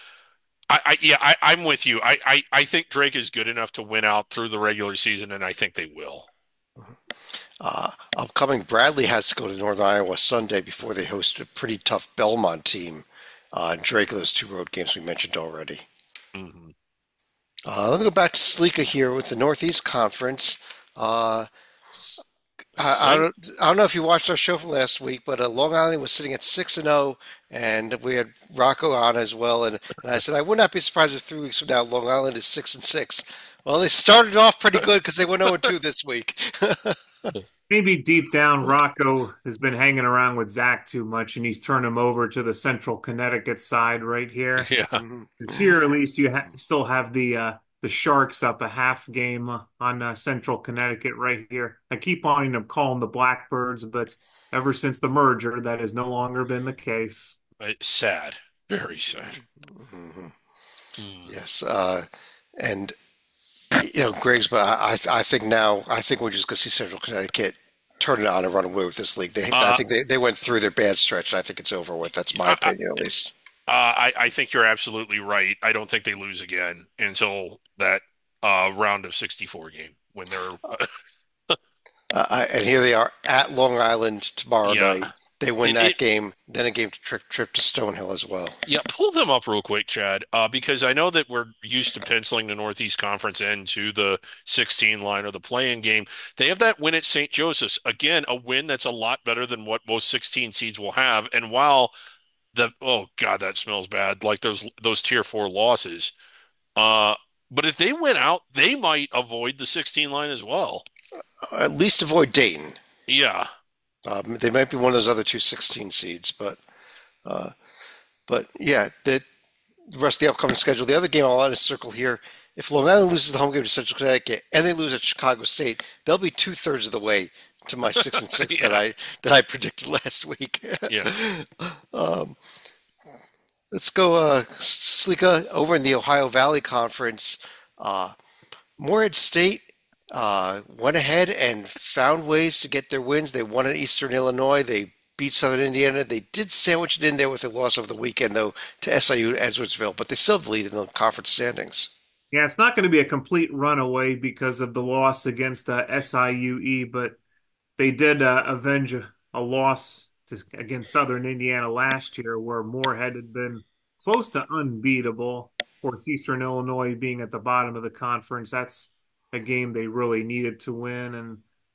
I'm with you. I think Drake is good enough to win out through the regular season, and I think they will. Upcoming, Bradley has to go to Northern Iowa Sunday before they host a pretty tough Belmont team. Drake, those 2 road games we mentioned already. Hmm. Let me go back to Slika here with the Northeast Conference. Uh, Same. I don't know if you watched our show from last week, but Long Island was sitting at 6-0, and we had Rocco on as well. And I said I would not be surprised if 3 weeks from now Long Island is 6-6. Well, they started off pretty good because they went 0-2 this week. Maybe deep down, Rocco has been hanging around with Zach too much, and he's turned him over to the Central Connecticut side right here. Yeah. Mhm. Because here, at least, you still have the Sharks up a half game on Central Connecticut right here. I keep wanting to call them the Blackbirds, but ever since the merger, that has no longer been the case. Sad. Very sad. Mhm. Hmm. Yes, and Greg's. But I think now I think we're just going to see Central Connecticut turn it on and run away with this league. I Uh, think they went through their bad stretch, and I think it's over with. That's my I, opinion, at least. I think you're absolutely right. I don't think they lose again until that round of 64 game when they're And here they are at Long Island tomorrow yeah. night. They win It, that it game, then a game to trip to Stonehill as well. Yeah, pull them up real quick, Chad, because I know that we're used to penciling the Northeast Conference into the 16 line or the play-in game. They have that win at St. Joseph's. Again, a win that's a lot better than what most 16 seeds will have. And while oh God, that smells bad, like those tier four losses. Uh, but if they win out, they might avoid the 16 line as well. At least avoid Dayton. Yeah. They might be one of those other two 16 seeds, uh, but yeah, the rest of the upcoming schedule. The other game I'll add a circle here. If Long Island loses the home game to Central Connecticut and they lose at Chicago State, they'll be 2/3 of the way to my 6-6 Yeah. that I predicted last week. Yeah. um, let's go, Slika, over in the Ohio Valley Conference. Uh, Morehead State went ahead and found ways to get their wins. They won at Eastern Illinois. They beat Southern Indiana. They did sandwich it in there with a loss over the weekend, though, to SIU at Edwardsville, but they still have the lead in the conference standings. Yeah, it's not going to be a complete runaway because of the loss against SIUE, but they did avenge a loss against Southern Indiana last year, where Moorhead had been close to unbeatable. Of course, Eastern Illinois being at the bottom of the conference, that's a game they really needed to win. And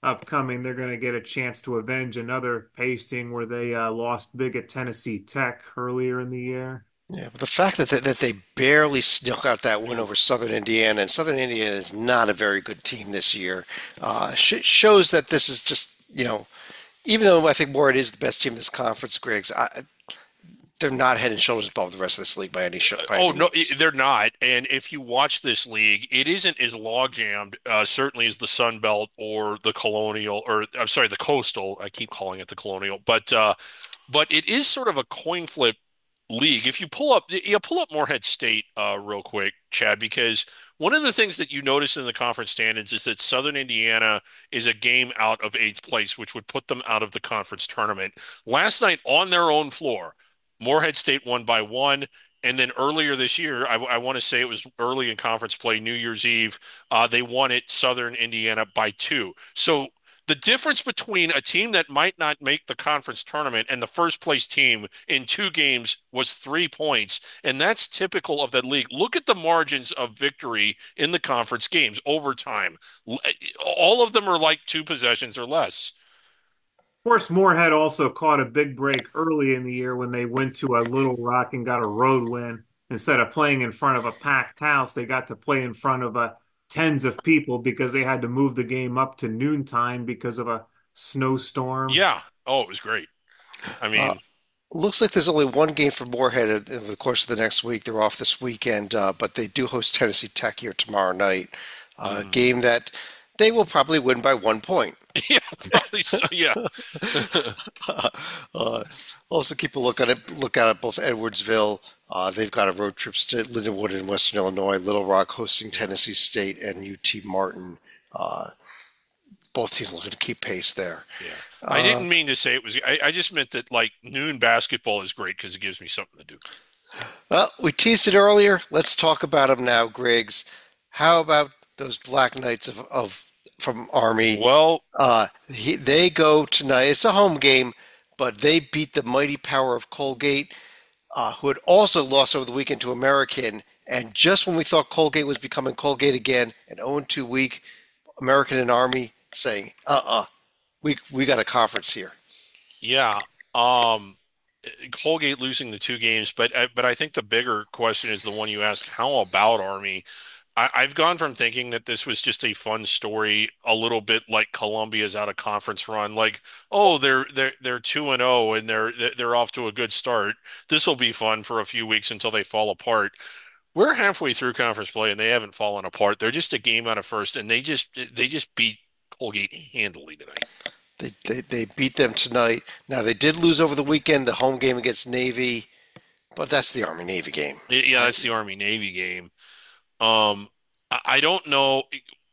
upcoming, they're going to get a chance to avenge another pasting where they lost big at Tennessee Tech earlier in the year. Yeah, but the fact that they barely snuck out that win over Oof. Southern Indiana, and Southern Indiana is not a very good team this year, shows that this is just, even though I think Morehead is the best team in this conference, Griggs, they're not head and shoulders above the rest of this league by Oh any no, means. they're not. And if you watch this league, it isn't as log jammed, certainly as the Sun Belt or the Colonial, or I'm sorry, the Coastal. I keep calling it the Colonial, but it is sort of a coin flip league. If you pull up Morehead State real quick, Chad, because one of the things that you notice in the conference standings is that Southern Indiana is a game out of eighth place, which would put them out of the conference tournament. Last night on their own floor, Morehead State won by one. And then earlier this year, I want to say it was early in conference play, New Year's Eve, they won at Southern Indiana by two. So the difference between a team that might not make the conference tournament and the first place team in two games was 3 points. And that's typical of that league. Look at the margins of victory in the conference games over time. All of them are like two possessions or less. Of course, Moorhead also caught a big break early in the year when they went to a Little Rock and got a road win. Instead of playing in front of a packed house, they got to play in front of tens of people because they had to move the game up to noontime because of a snowstorm. Yeah. Oh, it was great. I Uh, mean, Looks like there's only one game for Morehead in the course of the next week. They're off this weekend, but they do host Tennessee Tech here tomorrow night. A mm, game that they will probably win by 1 point. yeah, probably so. Yeah. uh, Also keep a look out at both Edwardsville. They've got a road trips to Lindenwood in Western Illinois, Little Rock hosting Tennessee State, and UT Martin. Uh, both teams looking to keep pace there. Yeah. I Uh, didn't mean to say it was, I just meant that like noon basketball is great because it gives me something to do. well, we teased it earlier. Let's talk about them now, Griggs. How about those Black Knights of from Army? Well, They go tonight. It's a home game, but they beat the mighty power of Colgate, who had also lost over the weekend to American. And just when we thought Colgate was becoming Colgate again, an 0-2 week, American and Army saying, we got a conference here. yeah. Um, Colgate losing the two games, but I think the bigger question is the one you asked, how about Army? I've gone from thinking that this was just a fun story, a little bit like Columbia's out of conference run, like, oh, they're 2-0 and they're off to a good start. This will be fun for a few weeks until they fall apart. We're halfway through conference play and they haven't fallen apart. They're just a game out of first, and they just beat Colgate handily tonight. They beat them tonight. Now they did lose over the weekend, the home game against Navy, but that's the Army Navy game. Yeah, that's the Army Navy game. I don't know.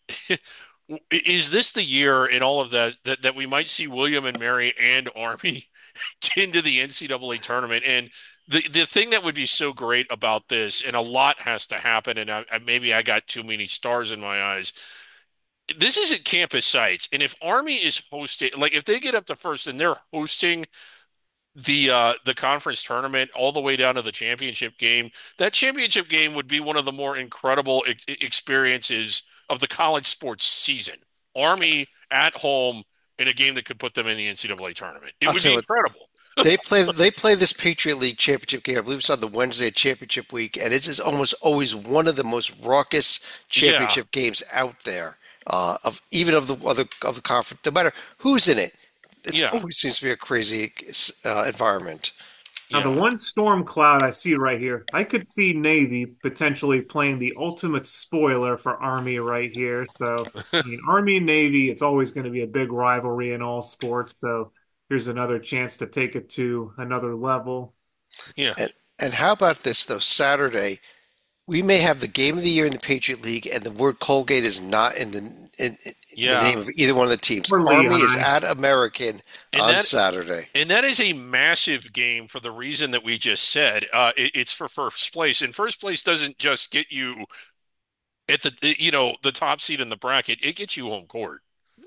Is this the year in all of that we might see William and Mary and Army into the NCAA tournament? And the thing that would be so great about this, and a lot has to happen, and maybe I got too many stars in my eyes. This isn't campus sites, and if Army is hosting, like if they get up to first and they're hosting the conference tournament all the way down to the championship game, that championship game would be one of the more incredible experiences of the college sports season. Army at home in a game that could put them in the NCAA tournament. It I'll would tell be you what, incredible. they play this Patriot League championship game. I believe it's on the Wednesday of championship week, and it is almost always one of the most raucous Yeah, championship games out there. Of the conference, no matter who's in it, it yeah, always seems to be a crazy environment. Now, the yeah. one storm cloud I see right here, I could see Navy potentially playing the ultimate spoiler for Army right here. So, I mean, Army and Navy, it's always going to be a big rivalry in all sports. So, here's another chance to take it to another level. Yeah, And how about this though? Saturday, we may have the game of the year in the Patriot League, and the word Colgate is not in the yeah. name of either one of the teams. Or Army is Lehigh. at American And on that Saturday. and that is a massive game for the reason that we just said. It's for first place, and first place doesn't just get you at the top seed in the bracket. It gets you home court.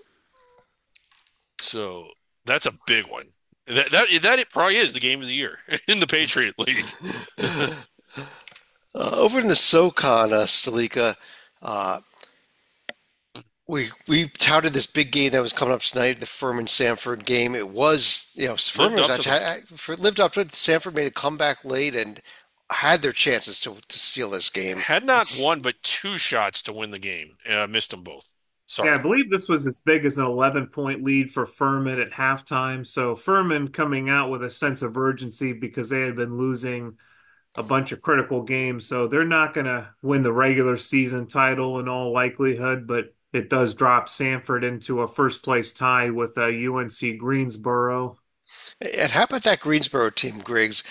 So that's a big one. That it probably is the game of the year in the Patriot League. Over in the SoCon, Stalika, uh, we touted this big game that was coming up tonight, the Furman Sanford game. It was, Furman Lived was up to the actually lived up to it. Sanford made a comeback late and had their chances to steal this game. had not one but two shots to win the game. Missed them both. Yeah, I Sorry. believe this was as big as an 11-point lead for Furman at halftime. So Furman coming out with a sense of urgency because they had been losing a bunch of critical games. So they're not going to win the regular season title in all likelihood, but it does drop Sanford into a first place tie with UNC Greensboro. And how about that Greensboro team, Griggs?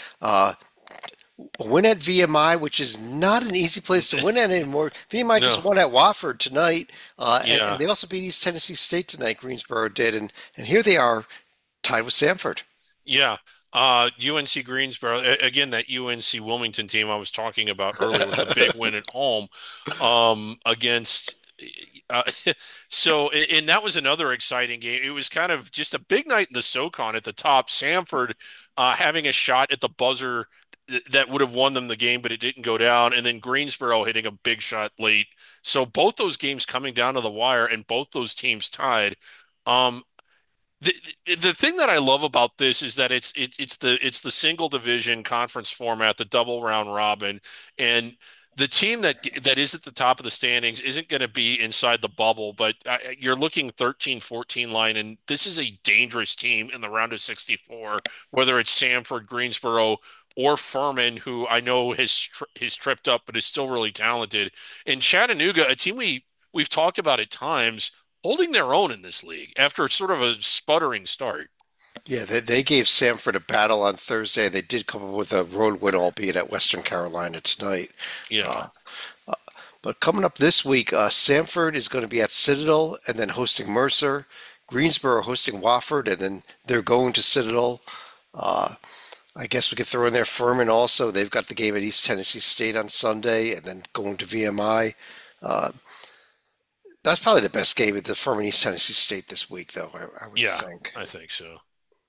A win at VMI, which is not an easy place to win at anymore. VMI just No. won at Wofford tonight, and Yeah. they also beat East Tennessee State tonight. Greensboro did, and here they are tied with Sanford. Yeah. UNC Greensboro, again, that UNC Wilmington team I was talking about earlier with the big win at home against. Uh, and that was another exciting game. It was kind of just a big night in the SoCon at the top. Sanford having a shot at the buzzer that would have won them the game, but it didn't go down. And then Greensboro hitting a big shot late. So both those games coming down to the wire and both those teams tied. Um, the the thing that I love about this is that it's the single division conference format, the double round robin, and the team that is at the top of the standings isn't going to be inside the bubble, but you're looking 13, 14 line, and this is a dangerous team in the round of 64, whether it's Samford, Greensboro, or Furman, who I know has tripped up, but is still really talented. And Chattanooga, a team we've talked about at times holding their own in this league after sort of a sputtering start. Yeah, they gave Samford a battle on Thursday. They did come up with a road win, albeit at Western Carolina tonight. Yeah. Uh, but coming up this week, Samford is going to be at Citadel and then hosting Mercer. Greensboro hosting Wofford, and then they're going to Citadel. Uh, I guess we could throw in there Furman also. They've got the game at East Tennessee State on Sunday, and then going to VMI. Uh, that's probably the best game at the Furman East Tennessee State this week, though. I would Yeah, think. I think so.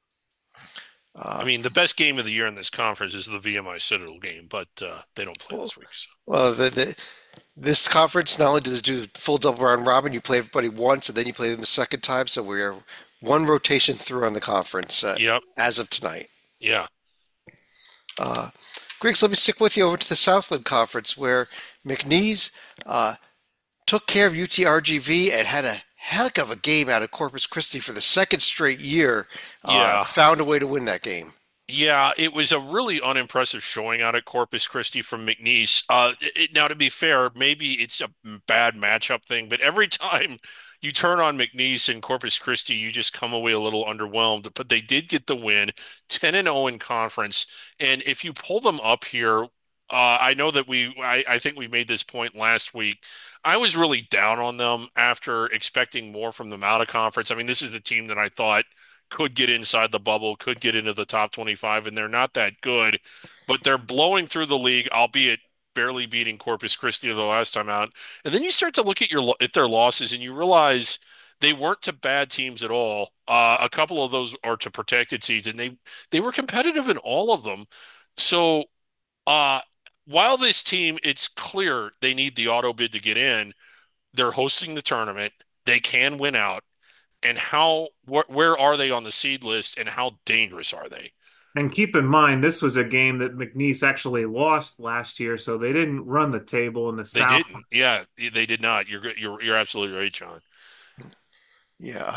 I Uh, mean, the best game of the year in this conference is the VMI Citadel game, but they don't play well, this week. So. well, this conference not only does it do the full double round robin, you play everybody once, and then you play them the second time. So we're one rotation through on the conference Yep. as of tonight. Yeah. Uh, Griggs, let me stick with you over to the Southland Conference, where McNeese took care of UTRGV and had a heck of a game out of Corpus Christi for the second straight year. Yeah. Found a way to win that game. Yeah, it was a really unimpressive showing out at Corpus Christi from McNeese. Now, to be fair, maybe it's a bad matchup thing, but every time you turn on McNeese and Corpus Christi, you just come away a little underwhelmed. But they did get the win, 10-0 in conference. And if you pull them up here, I know that I think we made this point last week. I was really down on them after expecting more from them out of conference. I mean, this is a team that I thought could get inside the bubble, could get into the top 25, and they're not that good, but they're blowing through the league, albeit barely beating Corpus Christi the last time out. And then you start to look at their losses, and you realize they weren't to bad teams at all. A couple of those are to protected seeds, and they were competitive in all of them. So uh, while this team, it's clear they need the auto bid to get in, they're hosting the tournament. They can win out and where are they on the seed list and how dangerous are they? And keep in mind, this was a game that McNeese actually lost last year, so they didn't run the table in the They South. didn't. Yeah, they did not. You're absolutely right, John. Yeah,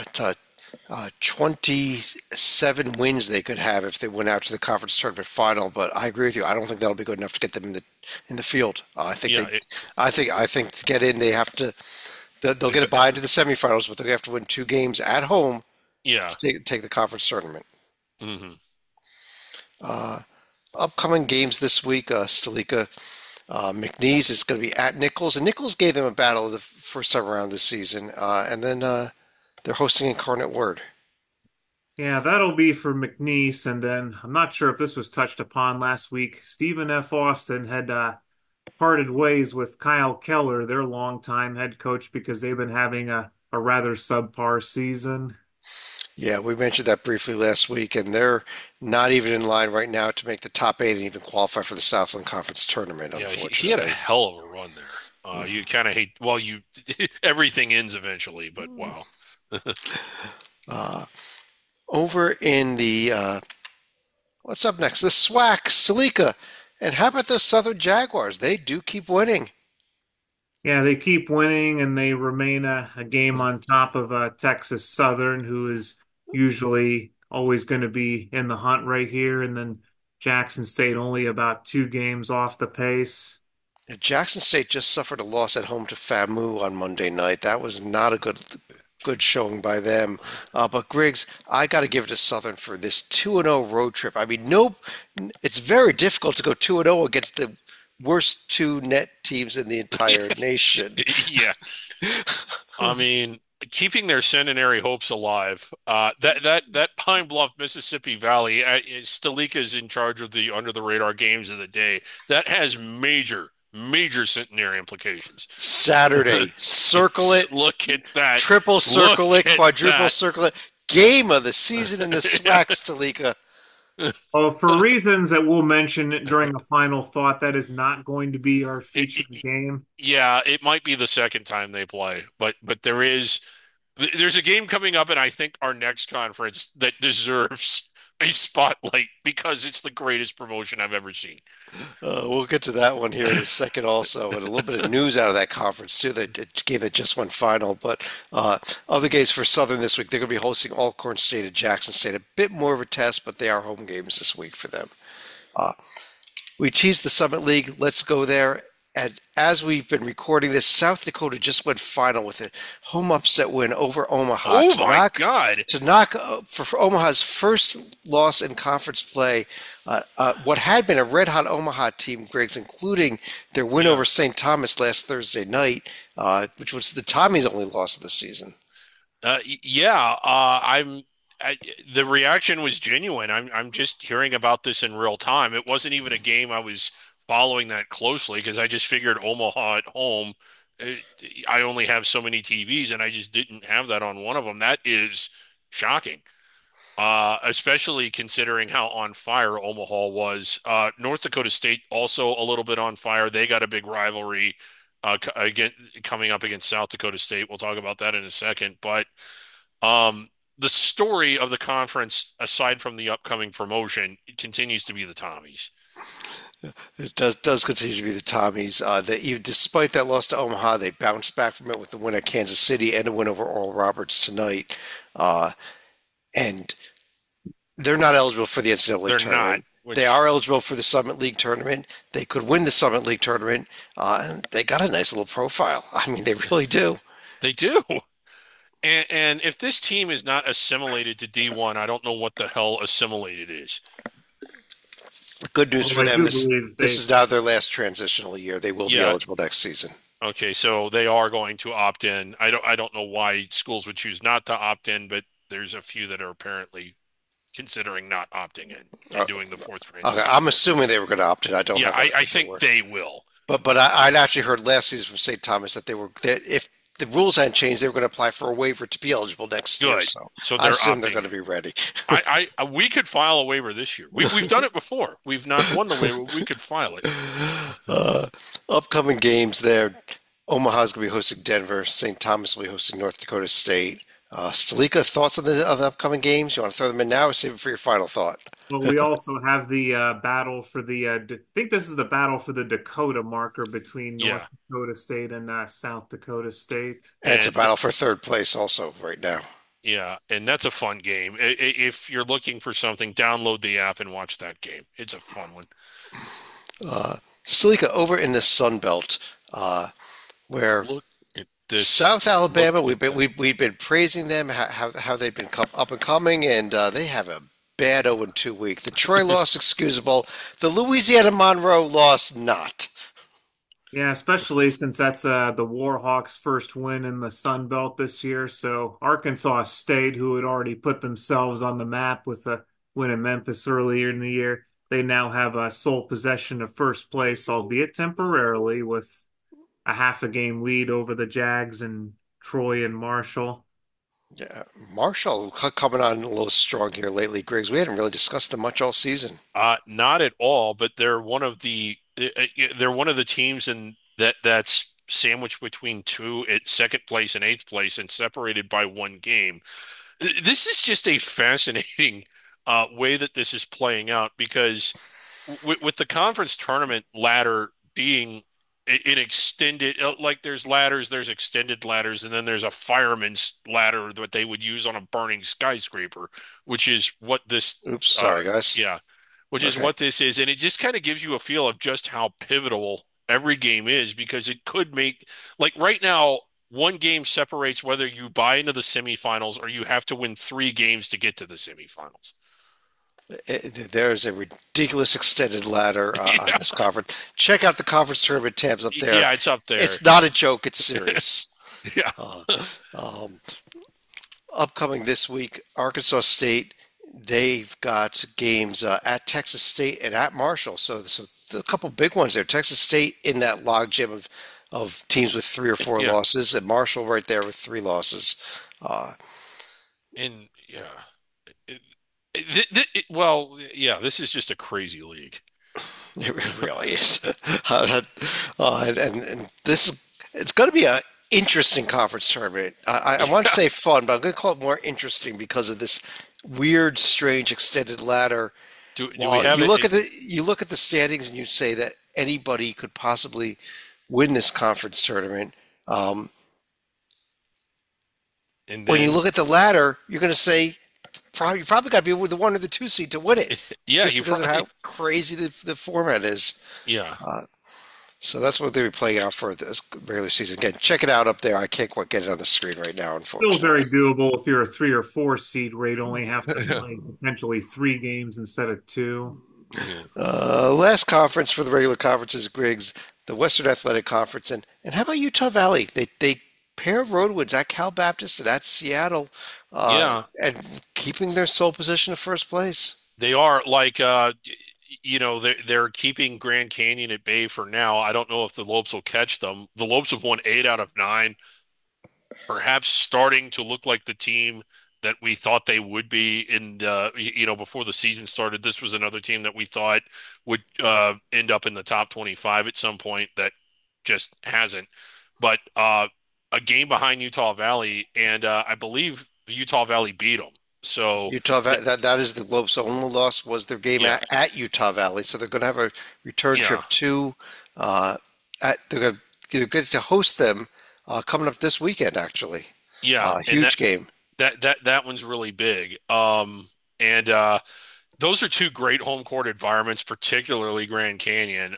27 wins they could have if they went out to the conference tournament final. But I agree with you. I don't think that'll be good enough to get them in the field. Yeah, I think to get in, they have to. They'll get a bye into the semifinals, but they'll have to win two games at home yeah. to take the conference tournament. Hmm. Uh, Upcoming games this week, Stalika, McNeese is going to be at Nichols, and Nichols gave them a battle the first time around this season, and then they're hosting Incarnate Word. Yeah, that'll be for McNeese. And then I'm not sure if this was touched upon last week. Stephen F. Austin had parted ways with Kyle Keller, their longtime head coach, because they've been having a rather subpar season. Yeah, we mentioned that briefly last week, and they're not even in line right now to make the top eight and even qualify for the Southland Conference tournament, Yeah, he had a unfortunately. hell of a run there. You kind of hate, well, you everything ends eventually, but wow. Uh, Over in the what's up next? The SWAC, Salika, and how about the Southern Jaguars? They do keep winning. Yeah, they keep winning and they remain a game on top of Texas Southern, who is usually always going to be in the hunt right here. And then Jackson State only about 2 games off the pace. Jackson State just suffered a loss at home to FAMU on Monday night. That was not a good showing by them. But Griggs, I got to give it to Southern for this 2-0 road trip. I mean, no, it's very difficult to go 2-0 against the worst two net teams in the entire nation. Yeah. I mean, keeping their centenary hopes alive. That Pine Bluff, Mississippi Valley, Stalika's in charge of the under the radar games of the day. That has major centenary implications. Saturday, circle it, Look at that. triple Look circle it, at quadruple that. circle it. Game of the season in the Yeah. SWAC, Stalika. Well, for reasons that we'll mention during a final thought, that is not going to be our It, featured it, game. yeah, it might be the second time they play, but there's a game coming up, and I think our next conference that deserves a spotlight because it's the greatest promotion I've ever seen. We'll get to that one here in a second, also, and a little bit of news out of that conference too. That it gave it just one final, but other games for Southern this week. They're going to be hosting Alcorn State and Jackson State. A bit more of a test, but they are home games this week for them. Uh, we teased the Summit League. Let's go there. And as we've been recording this, South Dakota just went final with a home upset win over Omaha Oh my God. to knock for Omaha's first loss in conference play. What had been a red hot Omaha team, Griggs, including their win Yeah. over St. Thomas last Thursday night, which was the Tommy's only loss of the season. Yeah, the reaction was genuine. I'm just hearing about this in real time. It wasn't even a game I was following that closely because I just figured Omaha at home. uh, I only have so many TVs, and I just didn't have that on one of them. That is shocking, especially considering how on fire Omaha was. North Dakota State also a little bit on fire. They got a big rivalry again coming up against South Dakota State. We'll talk about that in a second, but. Um, the story of the conference, aside from the upcoming promotion, it continues to be the Tommies. It does continue to be the Tommies. Despite that loss to Omaha, they bounced back from it with the win at Kansas City and a win over Oral Roberts tonight. Uh, and they're not eligible for the NCAA They're not, tournament. They which are eligible for the Summit League tournament. They could win the Summit League tournament. And they got a nice little profile. I mean, they really do. they do. And if this team is not assimilated to D1, I don't know what the hell assimilated is. Good news Well, for I them. do This believe this they, is now their last transitional year. They will be Yeah. eligible next season. Okay, so they are going to opt in. I don't know why schools would choose not to opt in, but there's a few that are apparently considering not opting in Uh, and doing the fourth okay, transition. I'm assuming they were going to opt in. I don't Yeah, have that I official think word. they will. But I'd actually heard last season from St. Thomas that that if the rules hadn't changed, they were going to apply for a waiver to be eligible next year. Good. So So I they're assume they're opting going to in. be ready. We could file a waiver this year. We've done it before. We've not won the waiver. We could file it. Uh, Upcoming games there. Omaha's going to be hosting Denver. St. Thomas will be hosting North Dakota State. Stalika, thoughts on the upcoming games? You want to throw them in now or save it for your final thought? well, we also have the battle for the, I think this is the battle for the Dakota marker between Yeah. North Dakota State and South Dakota State. And it's a And battle for third place also right now. yeah, and that's a fun game. If you're looking for something, download the app and watch that game. It's a fun one. Uh, Stalika, over in the Sun Belt, where Look at this. South Look Alabama, at that. we've been praising them how they've been up and coming, and they have a bad 0-2 week. The Troy loss excusable, the Louisiana Monroe loss not. Yeah, especially since that's the Warhawks' first win in the Sun Belt this year. So Arkansas State, who had already put themselves on the map with a win in Memphis earlier in the year, they now have a sole possession of first place, albeit temporarily, with a half a game lead over the Jags and Troy and Marshall. Yeah, Marshall coming on a little strong here lately, Griggs. We hadn't really discussed them much all season. Not at all, but they're one of the teams in that's sandwiched between two at second place and eighth place and separated by one game. This is just a fascinating way that this is playing out because with the conference tournament ladder being an extended, like there's ladders, there's extended ladders, and then there's a fireman's ladder that they would use on a burning skyscraper, which is what this, Oops, uh, sorry guys. yeah, which is Okay. what this is, and it just kind of gives you a feel of just how pivotal every game is because it could make, like right now, one game separates whether you buy into the semifinals or you have to win three games to get to the semifinals. There's a ridiculous extended ladder on Yeah, this conference. Check out the conference tournament tabs up there. yeah, it's up there. It's not a joke, it's serious. Yeah. Uh, um, Upcoming this week, Arkansas State, they've got games at Texas State and at Marshall. So a couple big ones there. Texas State in that logjam of teams with three or four Yeah. losses, and Marshall right there with three losses. Uh, And yeah, well, yeah, this is just a crazy league. it really is. And this is it's going to be a interesting conference tournament. I want to Yeah. say fun, but I'm going to call it more interesting because of this weird, strange extended ladder. Do we Well, have it? you look at the standings and you say that anybody could possibly win this conference tournament. Um, And when you then, look at the ladder, you're going to say you probably got to be with the 1 or the 2 seed to win it, yeah, just you because of probably, how crazy the format is. yeah, Uh, so that's what they're playing out for this regular season. Again, check it out up there. I can't quite get it on the screen right now, Still very unfortunately. doable if you're a 3 or 4 seed where you'd only have to play potentially 3 games instead of two. yeah, Last conference for the regular conferences, Griggs, the Western Athletic Conference, and how about Utah Valley? They pair of road wins at Cal Baptist and at Seattle, yeah. and keeping their sole position of first place. They are like, they're keeping Grand Canyon at bay for now. I don't know if the Lopes will catch them. The Lopes have won 8 out of 9, perhaps starting to look like the team that we thought they would be in before the season started. This was another team that we thought would end up in the top 25 at some point that just hasn't. But a game behind Utah Valley, and I believe Utah Valley beat them. So th That is the Lopes' only loss was their game yeah, at Utah Valley. So they're going to have a return trip yeah, to they're going to host them coming up this weekend actually. yeah, and Huge game. that one's really big. And those are two great home court environments, particularly Grand Canyon.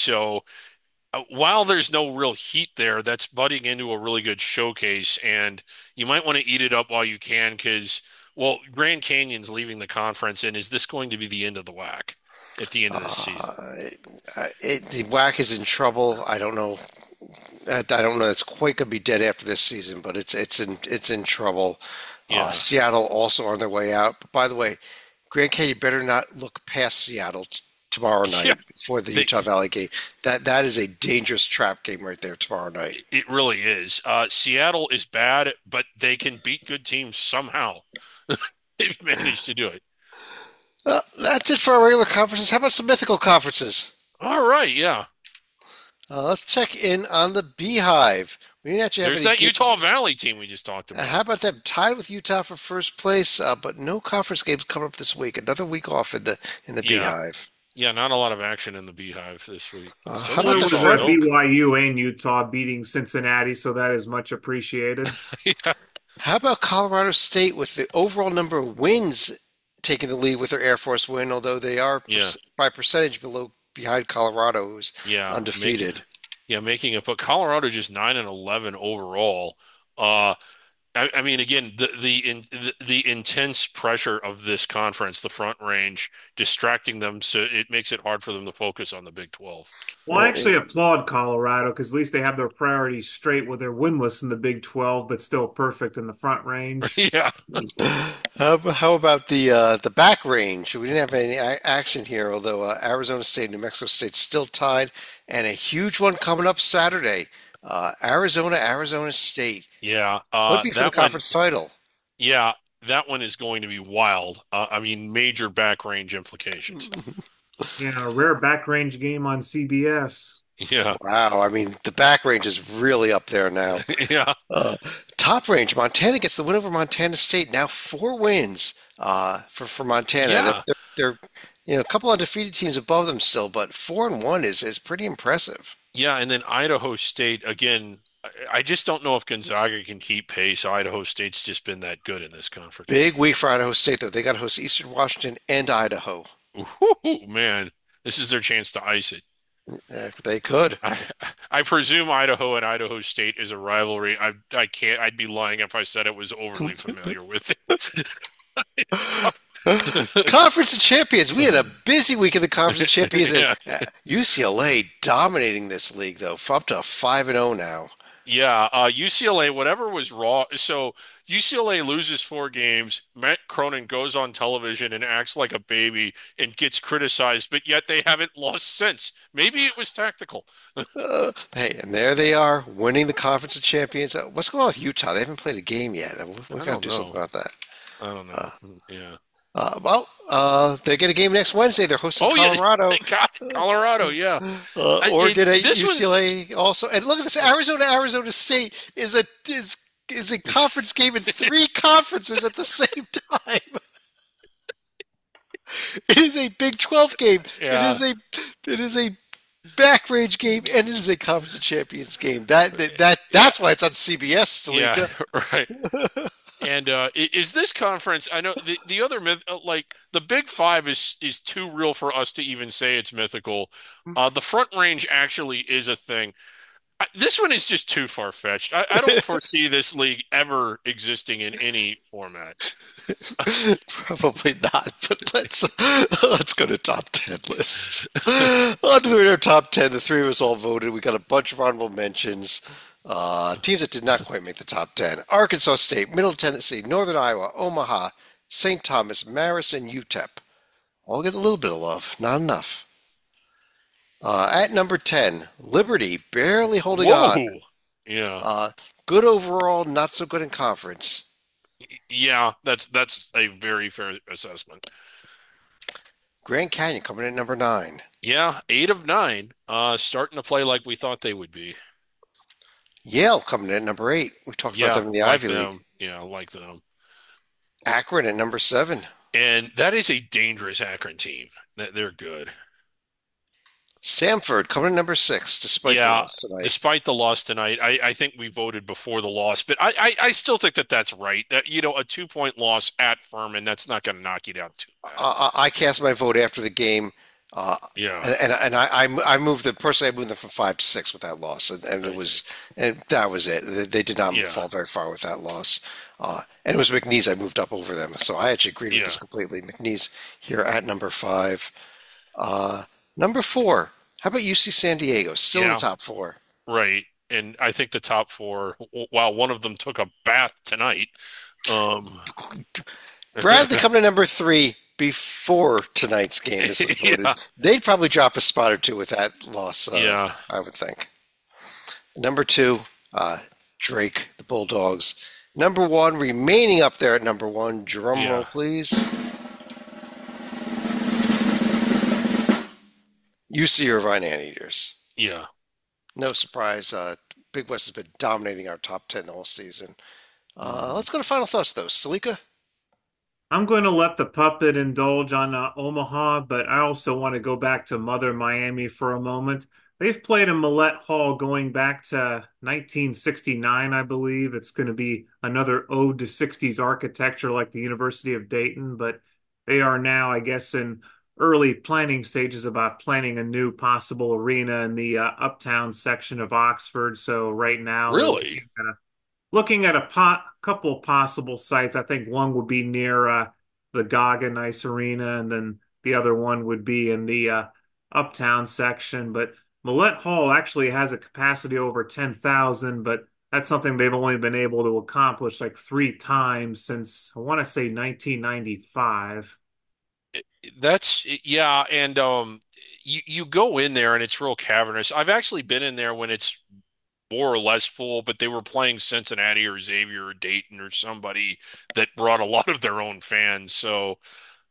While there's no real heat there, that's butting into a really good showcase, and you might want to eat it up while you can because, well, Grand Canyon's leaving the conference, and is this going to be the end of the WAC at the end of this season? Uh, the WAC is in trouble. I don't know. I don't know. It's quite going to be dead after this season, but it's in trouble. Yeah, Seattle also on their way out. But by the way, Grand Canyon better not look past Seattle tomorrow yeah, night for the they, Utah Valley game. That is a dangerous trap game right there tomorrow night. it really is. Seattle is bad, but they can beat good teams somehow. They've managed to do it. That's it for our regular conferences. How about some mythical conferences? All right, yeah. Let's check in on the Beehive. We didn't actually have There's any that games. Utah Valley team we just talked And about. how about them tied with Utah for first place, but no conference games coming up this week. Another week off in the Yeah. Beehive. Yeah, not a lot of action in the Beehive this week. So How Well, about it the much was for Fred? at Oak. BYU and Utah beating Cincinnati, so that is much appreciated. Yeah. How about Colorado State with the overall number of wins taking the lead with their Air Force win, although they are Yeah. by percentage behind Colorado, who's Yeah. Making undefeated. yeah, making it, but Colorado just 9-11 overall. Uh I mean, again, the intense pressure of this conference, the Front Range, distracting them, so it makes it hard for them to focus on the Big 12. Well, I Uh, actually applaud Colorado because at least they have their priorities straight with their winless in the Big 12, but still perfect in the Front Range. Yeah. How about the back range? We didn't have any action here, although Arizona State, New Mexico State still tied, and a huge one coming up Saturday. Arizona State Yeah. could be for the That one, conference title. yeah, that one is going to be wild. I mean, major back range implications. Yeah, a rare back range game on CBS. Yeah. Wow, I mean the back range is really up there now. Yeah. Uh, Top range, Montana gets the win over Montana State. Now 4 wins for Montana. Yeah. They're a couple undefeated teams above them still, but 4-1 is pretty impressive. Yeah. And then Idaho State, again, I just don't know if Gonzaga can keep pace. Idaho State's just been that good in this conference. Big week for Idaho State though. They got to host Eastern Washington and Idaho. Ooh, man, this is their chance to ice it. They could. I, I presume Idaho and Idaho State is a rivalry. I can't. I'd be lying if I said it was overly familiar with it. Conference of Champions. We had a busy week in the Conference of Champions, and Yeah. UCLA dominating this league though, up to 5-0 now. Yeah, UCLA, whatever was raw. So UCLA loses 4 games. Matt Cronin goes on television and acts like a baby and gets criticized, but yet they haven't lost since. Maybe it was tactical. Hey, and there they are, winning the Conference of Champions. What's going on with Utah? They haven't played a game yet. We I got to don't do something know. about that. I don't Uh, know. Yeah. they get a game next Wednesday. They're hosting Oh yeah, Colorado. they got Colorado. Yeah. Oregon at This one, UCLA also. And look at this, Arizona State is a conference game in 3 conferences at the same time. It is a Big 12 game. It yeah, is a back range game, and it is a Conference of Champions game. That's why it's on CBS, yeah, Stalika. right. And is this conference? I know the other myth, like the Big Five, is too real for us to even say it's mythical. The Front Range actually is a thing. This one is just too far-fetched. I don't foresee this league ever existing in any format. Probably not, but let's go to top 10 lists. On to our top 10, the three of us all voted. We got a bunch of honorable mentions. Teams that did not quite make the top 10: Arkansas State, Middle Tennessee, Northern Iowa, Omaha, St. Thomas, Marist, and UTEP. All get a little bit of love, not enough. At number 10, Liberty, barely holding on. Whoa. Yeah. Uh, Good overall, not so good in conference. Yeah, that's a very fair assessment. Grand Canyon coming in at number 9. Yeah, 8 of 9, starting to play like we thought they would be. Yale coming in at number 8. We talked about Yeah, them in the like Ivy League. them. Yeah, like them. Akron at number 7. And that is a dangerous Akron team. They're good. Samford coming in at number 6, despite the Yeah, loss tonight. despite the loss tonight, I think we voted before the loss, but I still think that that's right. That a 2-point loss at Furman, that's not going to knock you down too bad. I cast my vote after the game, uh, Yeah, and I moved them personally. I moved them from 5 to 6 with that loss, and it was and that was it. They did not yeah, fall very far with that loss, and it was McNeese I moved up over them. So I actually agreed with yeah, this completely. McNeese here at number 5. Uh, Number 4. How about UC San Diego? Still in the yeah, top 4. right. And I think the top four, while one of them took a bath tonight, um, Bradley coming to number 3 before tonight's game. This was voted. yeah, They'd probably drop a spot or two with that loss. yeah, I would think. Number 2, Drake, the Bulldogs. Number 1, remaining up there at number 1. Drum roll, yeah, please. UC Irvine Anteaters. yeah. No surprise. Big West has been dominating our top 10 all season. Let's go to final thoughts, though. Stalika? I'm going to let the puppet indulge on Omaha, but I also want to go back to Mother Miami for a moment. They've played in Millett Hall going back to 1969, I believe. It's going to be another ode to 60s architecture like the University of Dayton, but they are now, I guess, in early planning stages about planning a new possible arena in the uptown section of Oxford. So right now they're Really? looking at a couple possible sites. I think one would be near the Goggin Ice Arena, and then the other one would be in the uptown section. But Millett Hall actually has a capacity over 10,000, but that's something they've only been able to accomplish like 3 times since I want to say 1995. That's yeah, and you go in there and it's real cavernous. I've actually been in there when it's more or less full, but they were playing Cincinnati or Xavier or Dayton or somebody that brought a lot of their own fans. So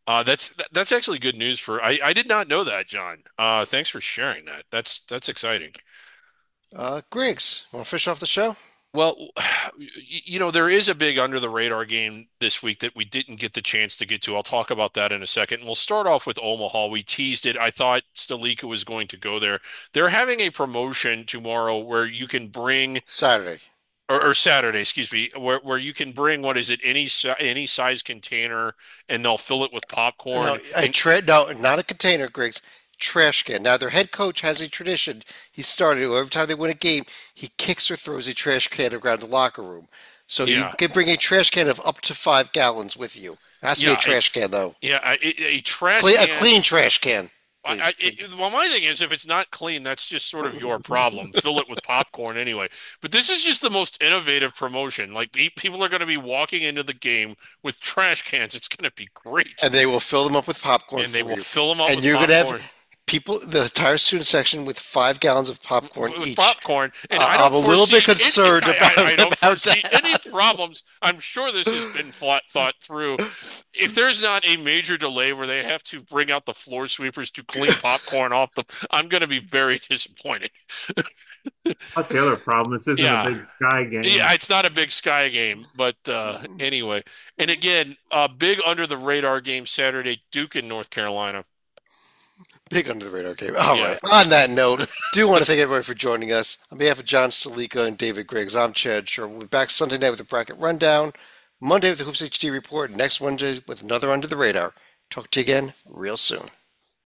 That's actually good news for I did not know that, John. Thanks for sharing that. That's exciting. Griggs, want to finish off the show? Well, there is a big under the radar game this week that we didn't get the chance to get to. I'll talk about that in a second. And we'll start off with Omaha. We teased it. I thought Stalika was going to go there. They're having a promotion tomorrow where you can bring, Saturday. or Saturday, excuse me, where you can bring, what is it, any size container, and they'll fill it with No, popcorn. And no, not a container, Griggs. Trash can. Now, their head coach has a tradition. He started every time they win a game, he kicks or throws a trash can around the locker room. So you yeah, can bring a trash can of up to 5 gallons with you. It has to be a yeah, trash can, though. a trash A can. clean trash can, please. Well, my thing is, if it's not clean, that's just sort of your problem. Fill it with popcorn anyway. But this is just the most innovative promotion. Like people are going to be walking into the game with trash cans. It's going to be great, And they will fill them up with popcorn and they for will you. fill them up And with you're going to have popcorn. people, the entire student section, with 5 gallons of popcorn With each. popcorn, and I I'm don't a little bit foresee concerned I don't about foresee any that. problems. I'm sure this has been thought through. If there's not a major delay where they have to bring out the floor sweepers to clean popcorn off I'm going to be very disappointed. That's the other problem. This isn't a Yeah, Big Sky yeah, game. it's not a big sky game, but anyway. And again, big under the radar game Saturday, Duke in North Carolina. Big under the radar game. All Yeah, right. On that note, do want to thank everybody for joining us. On behalf of John Stalika and David Griggs, I'm Chad Sherman. We'll be back Sunday night with a bracket rundown, Monday with the Hoops HD report, next Wednesday with another Under the Radar. Talk to you again real soon.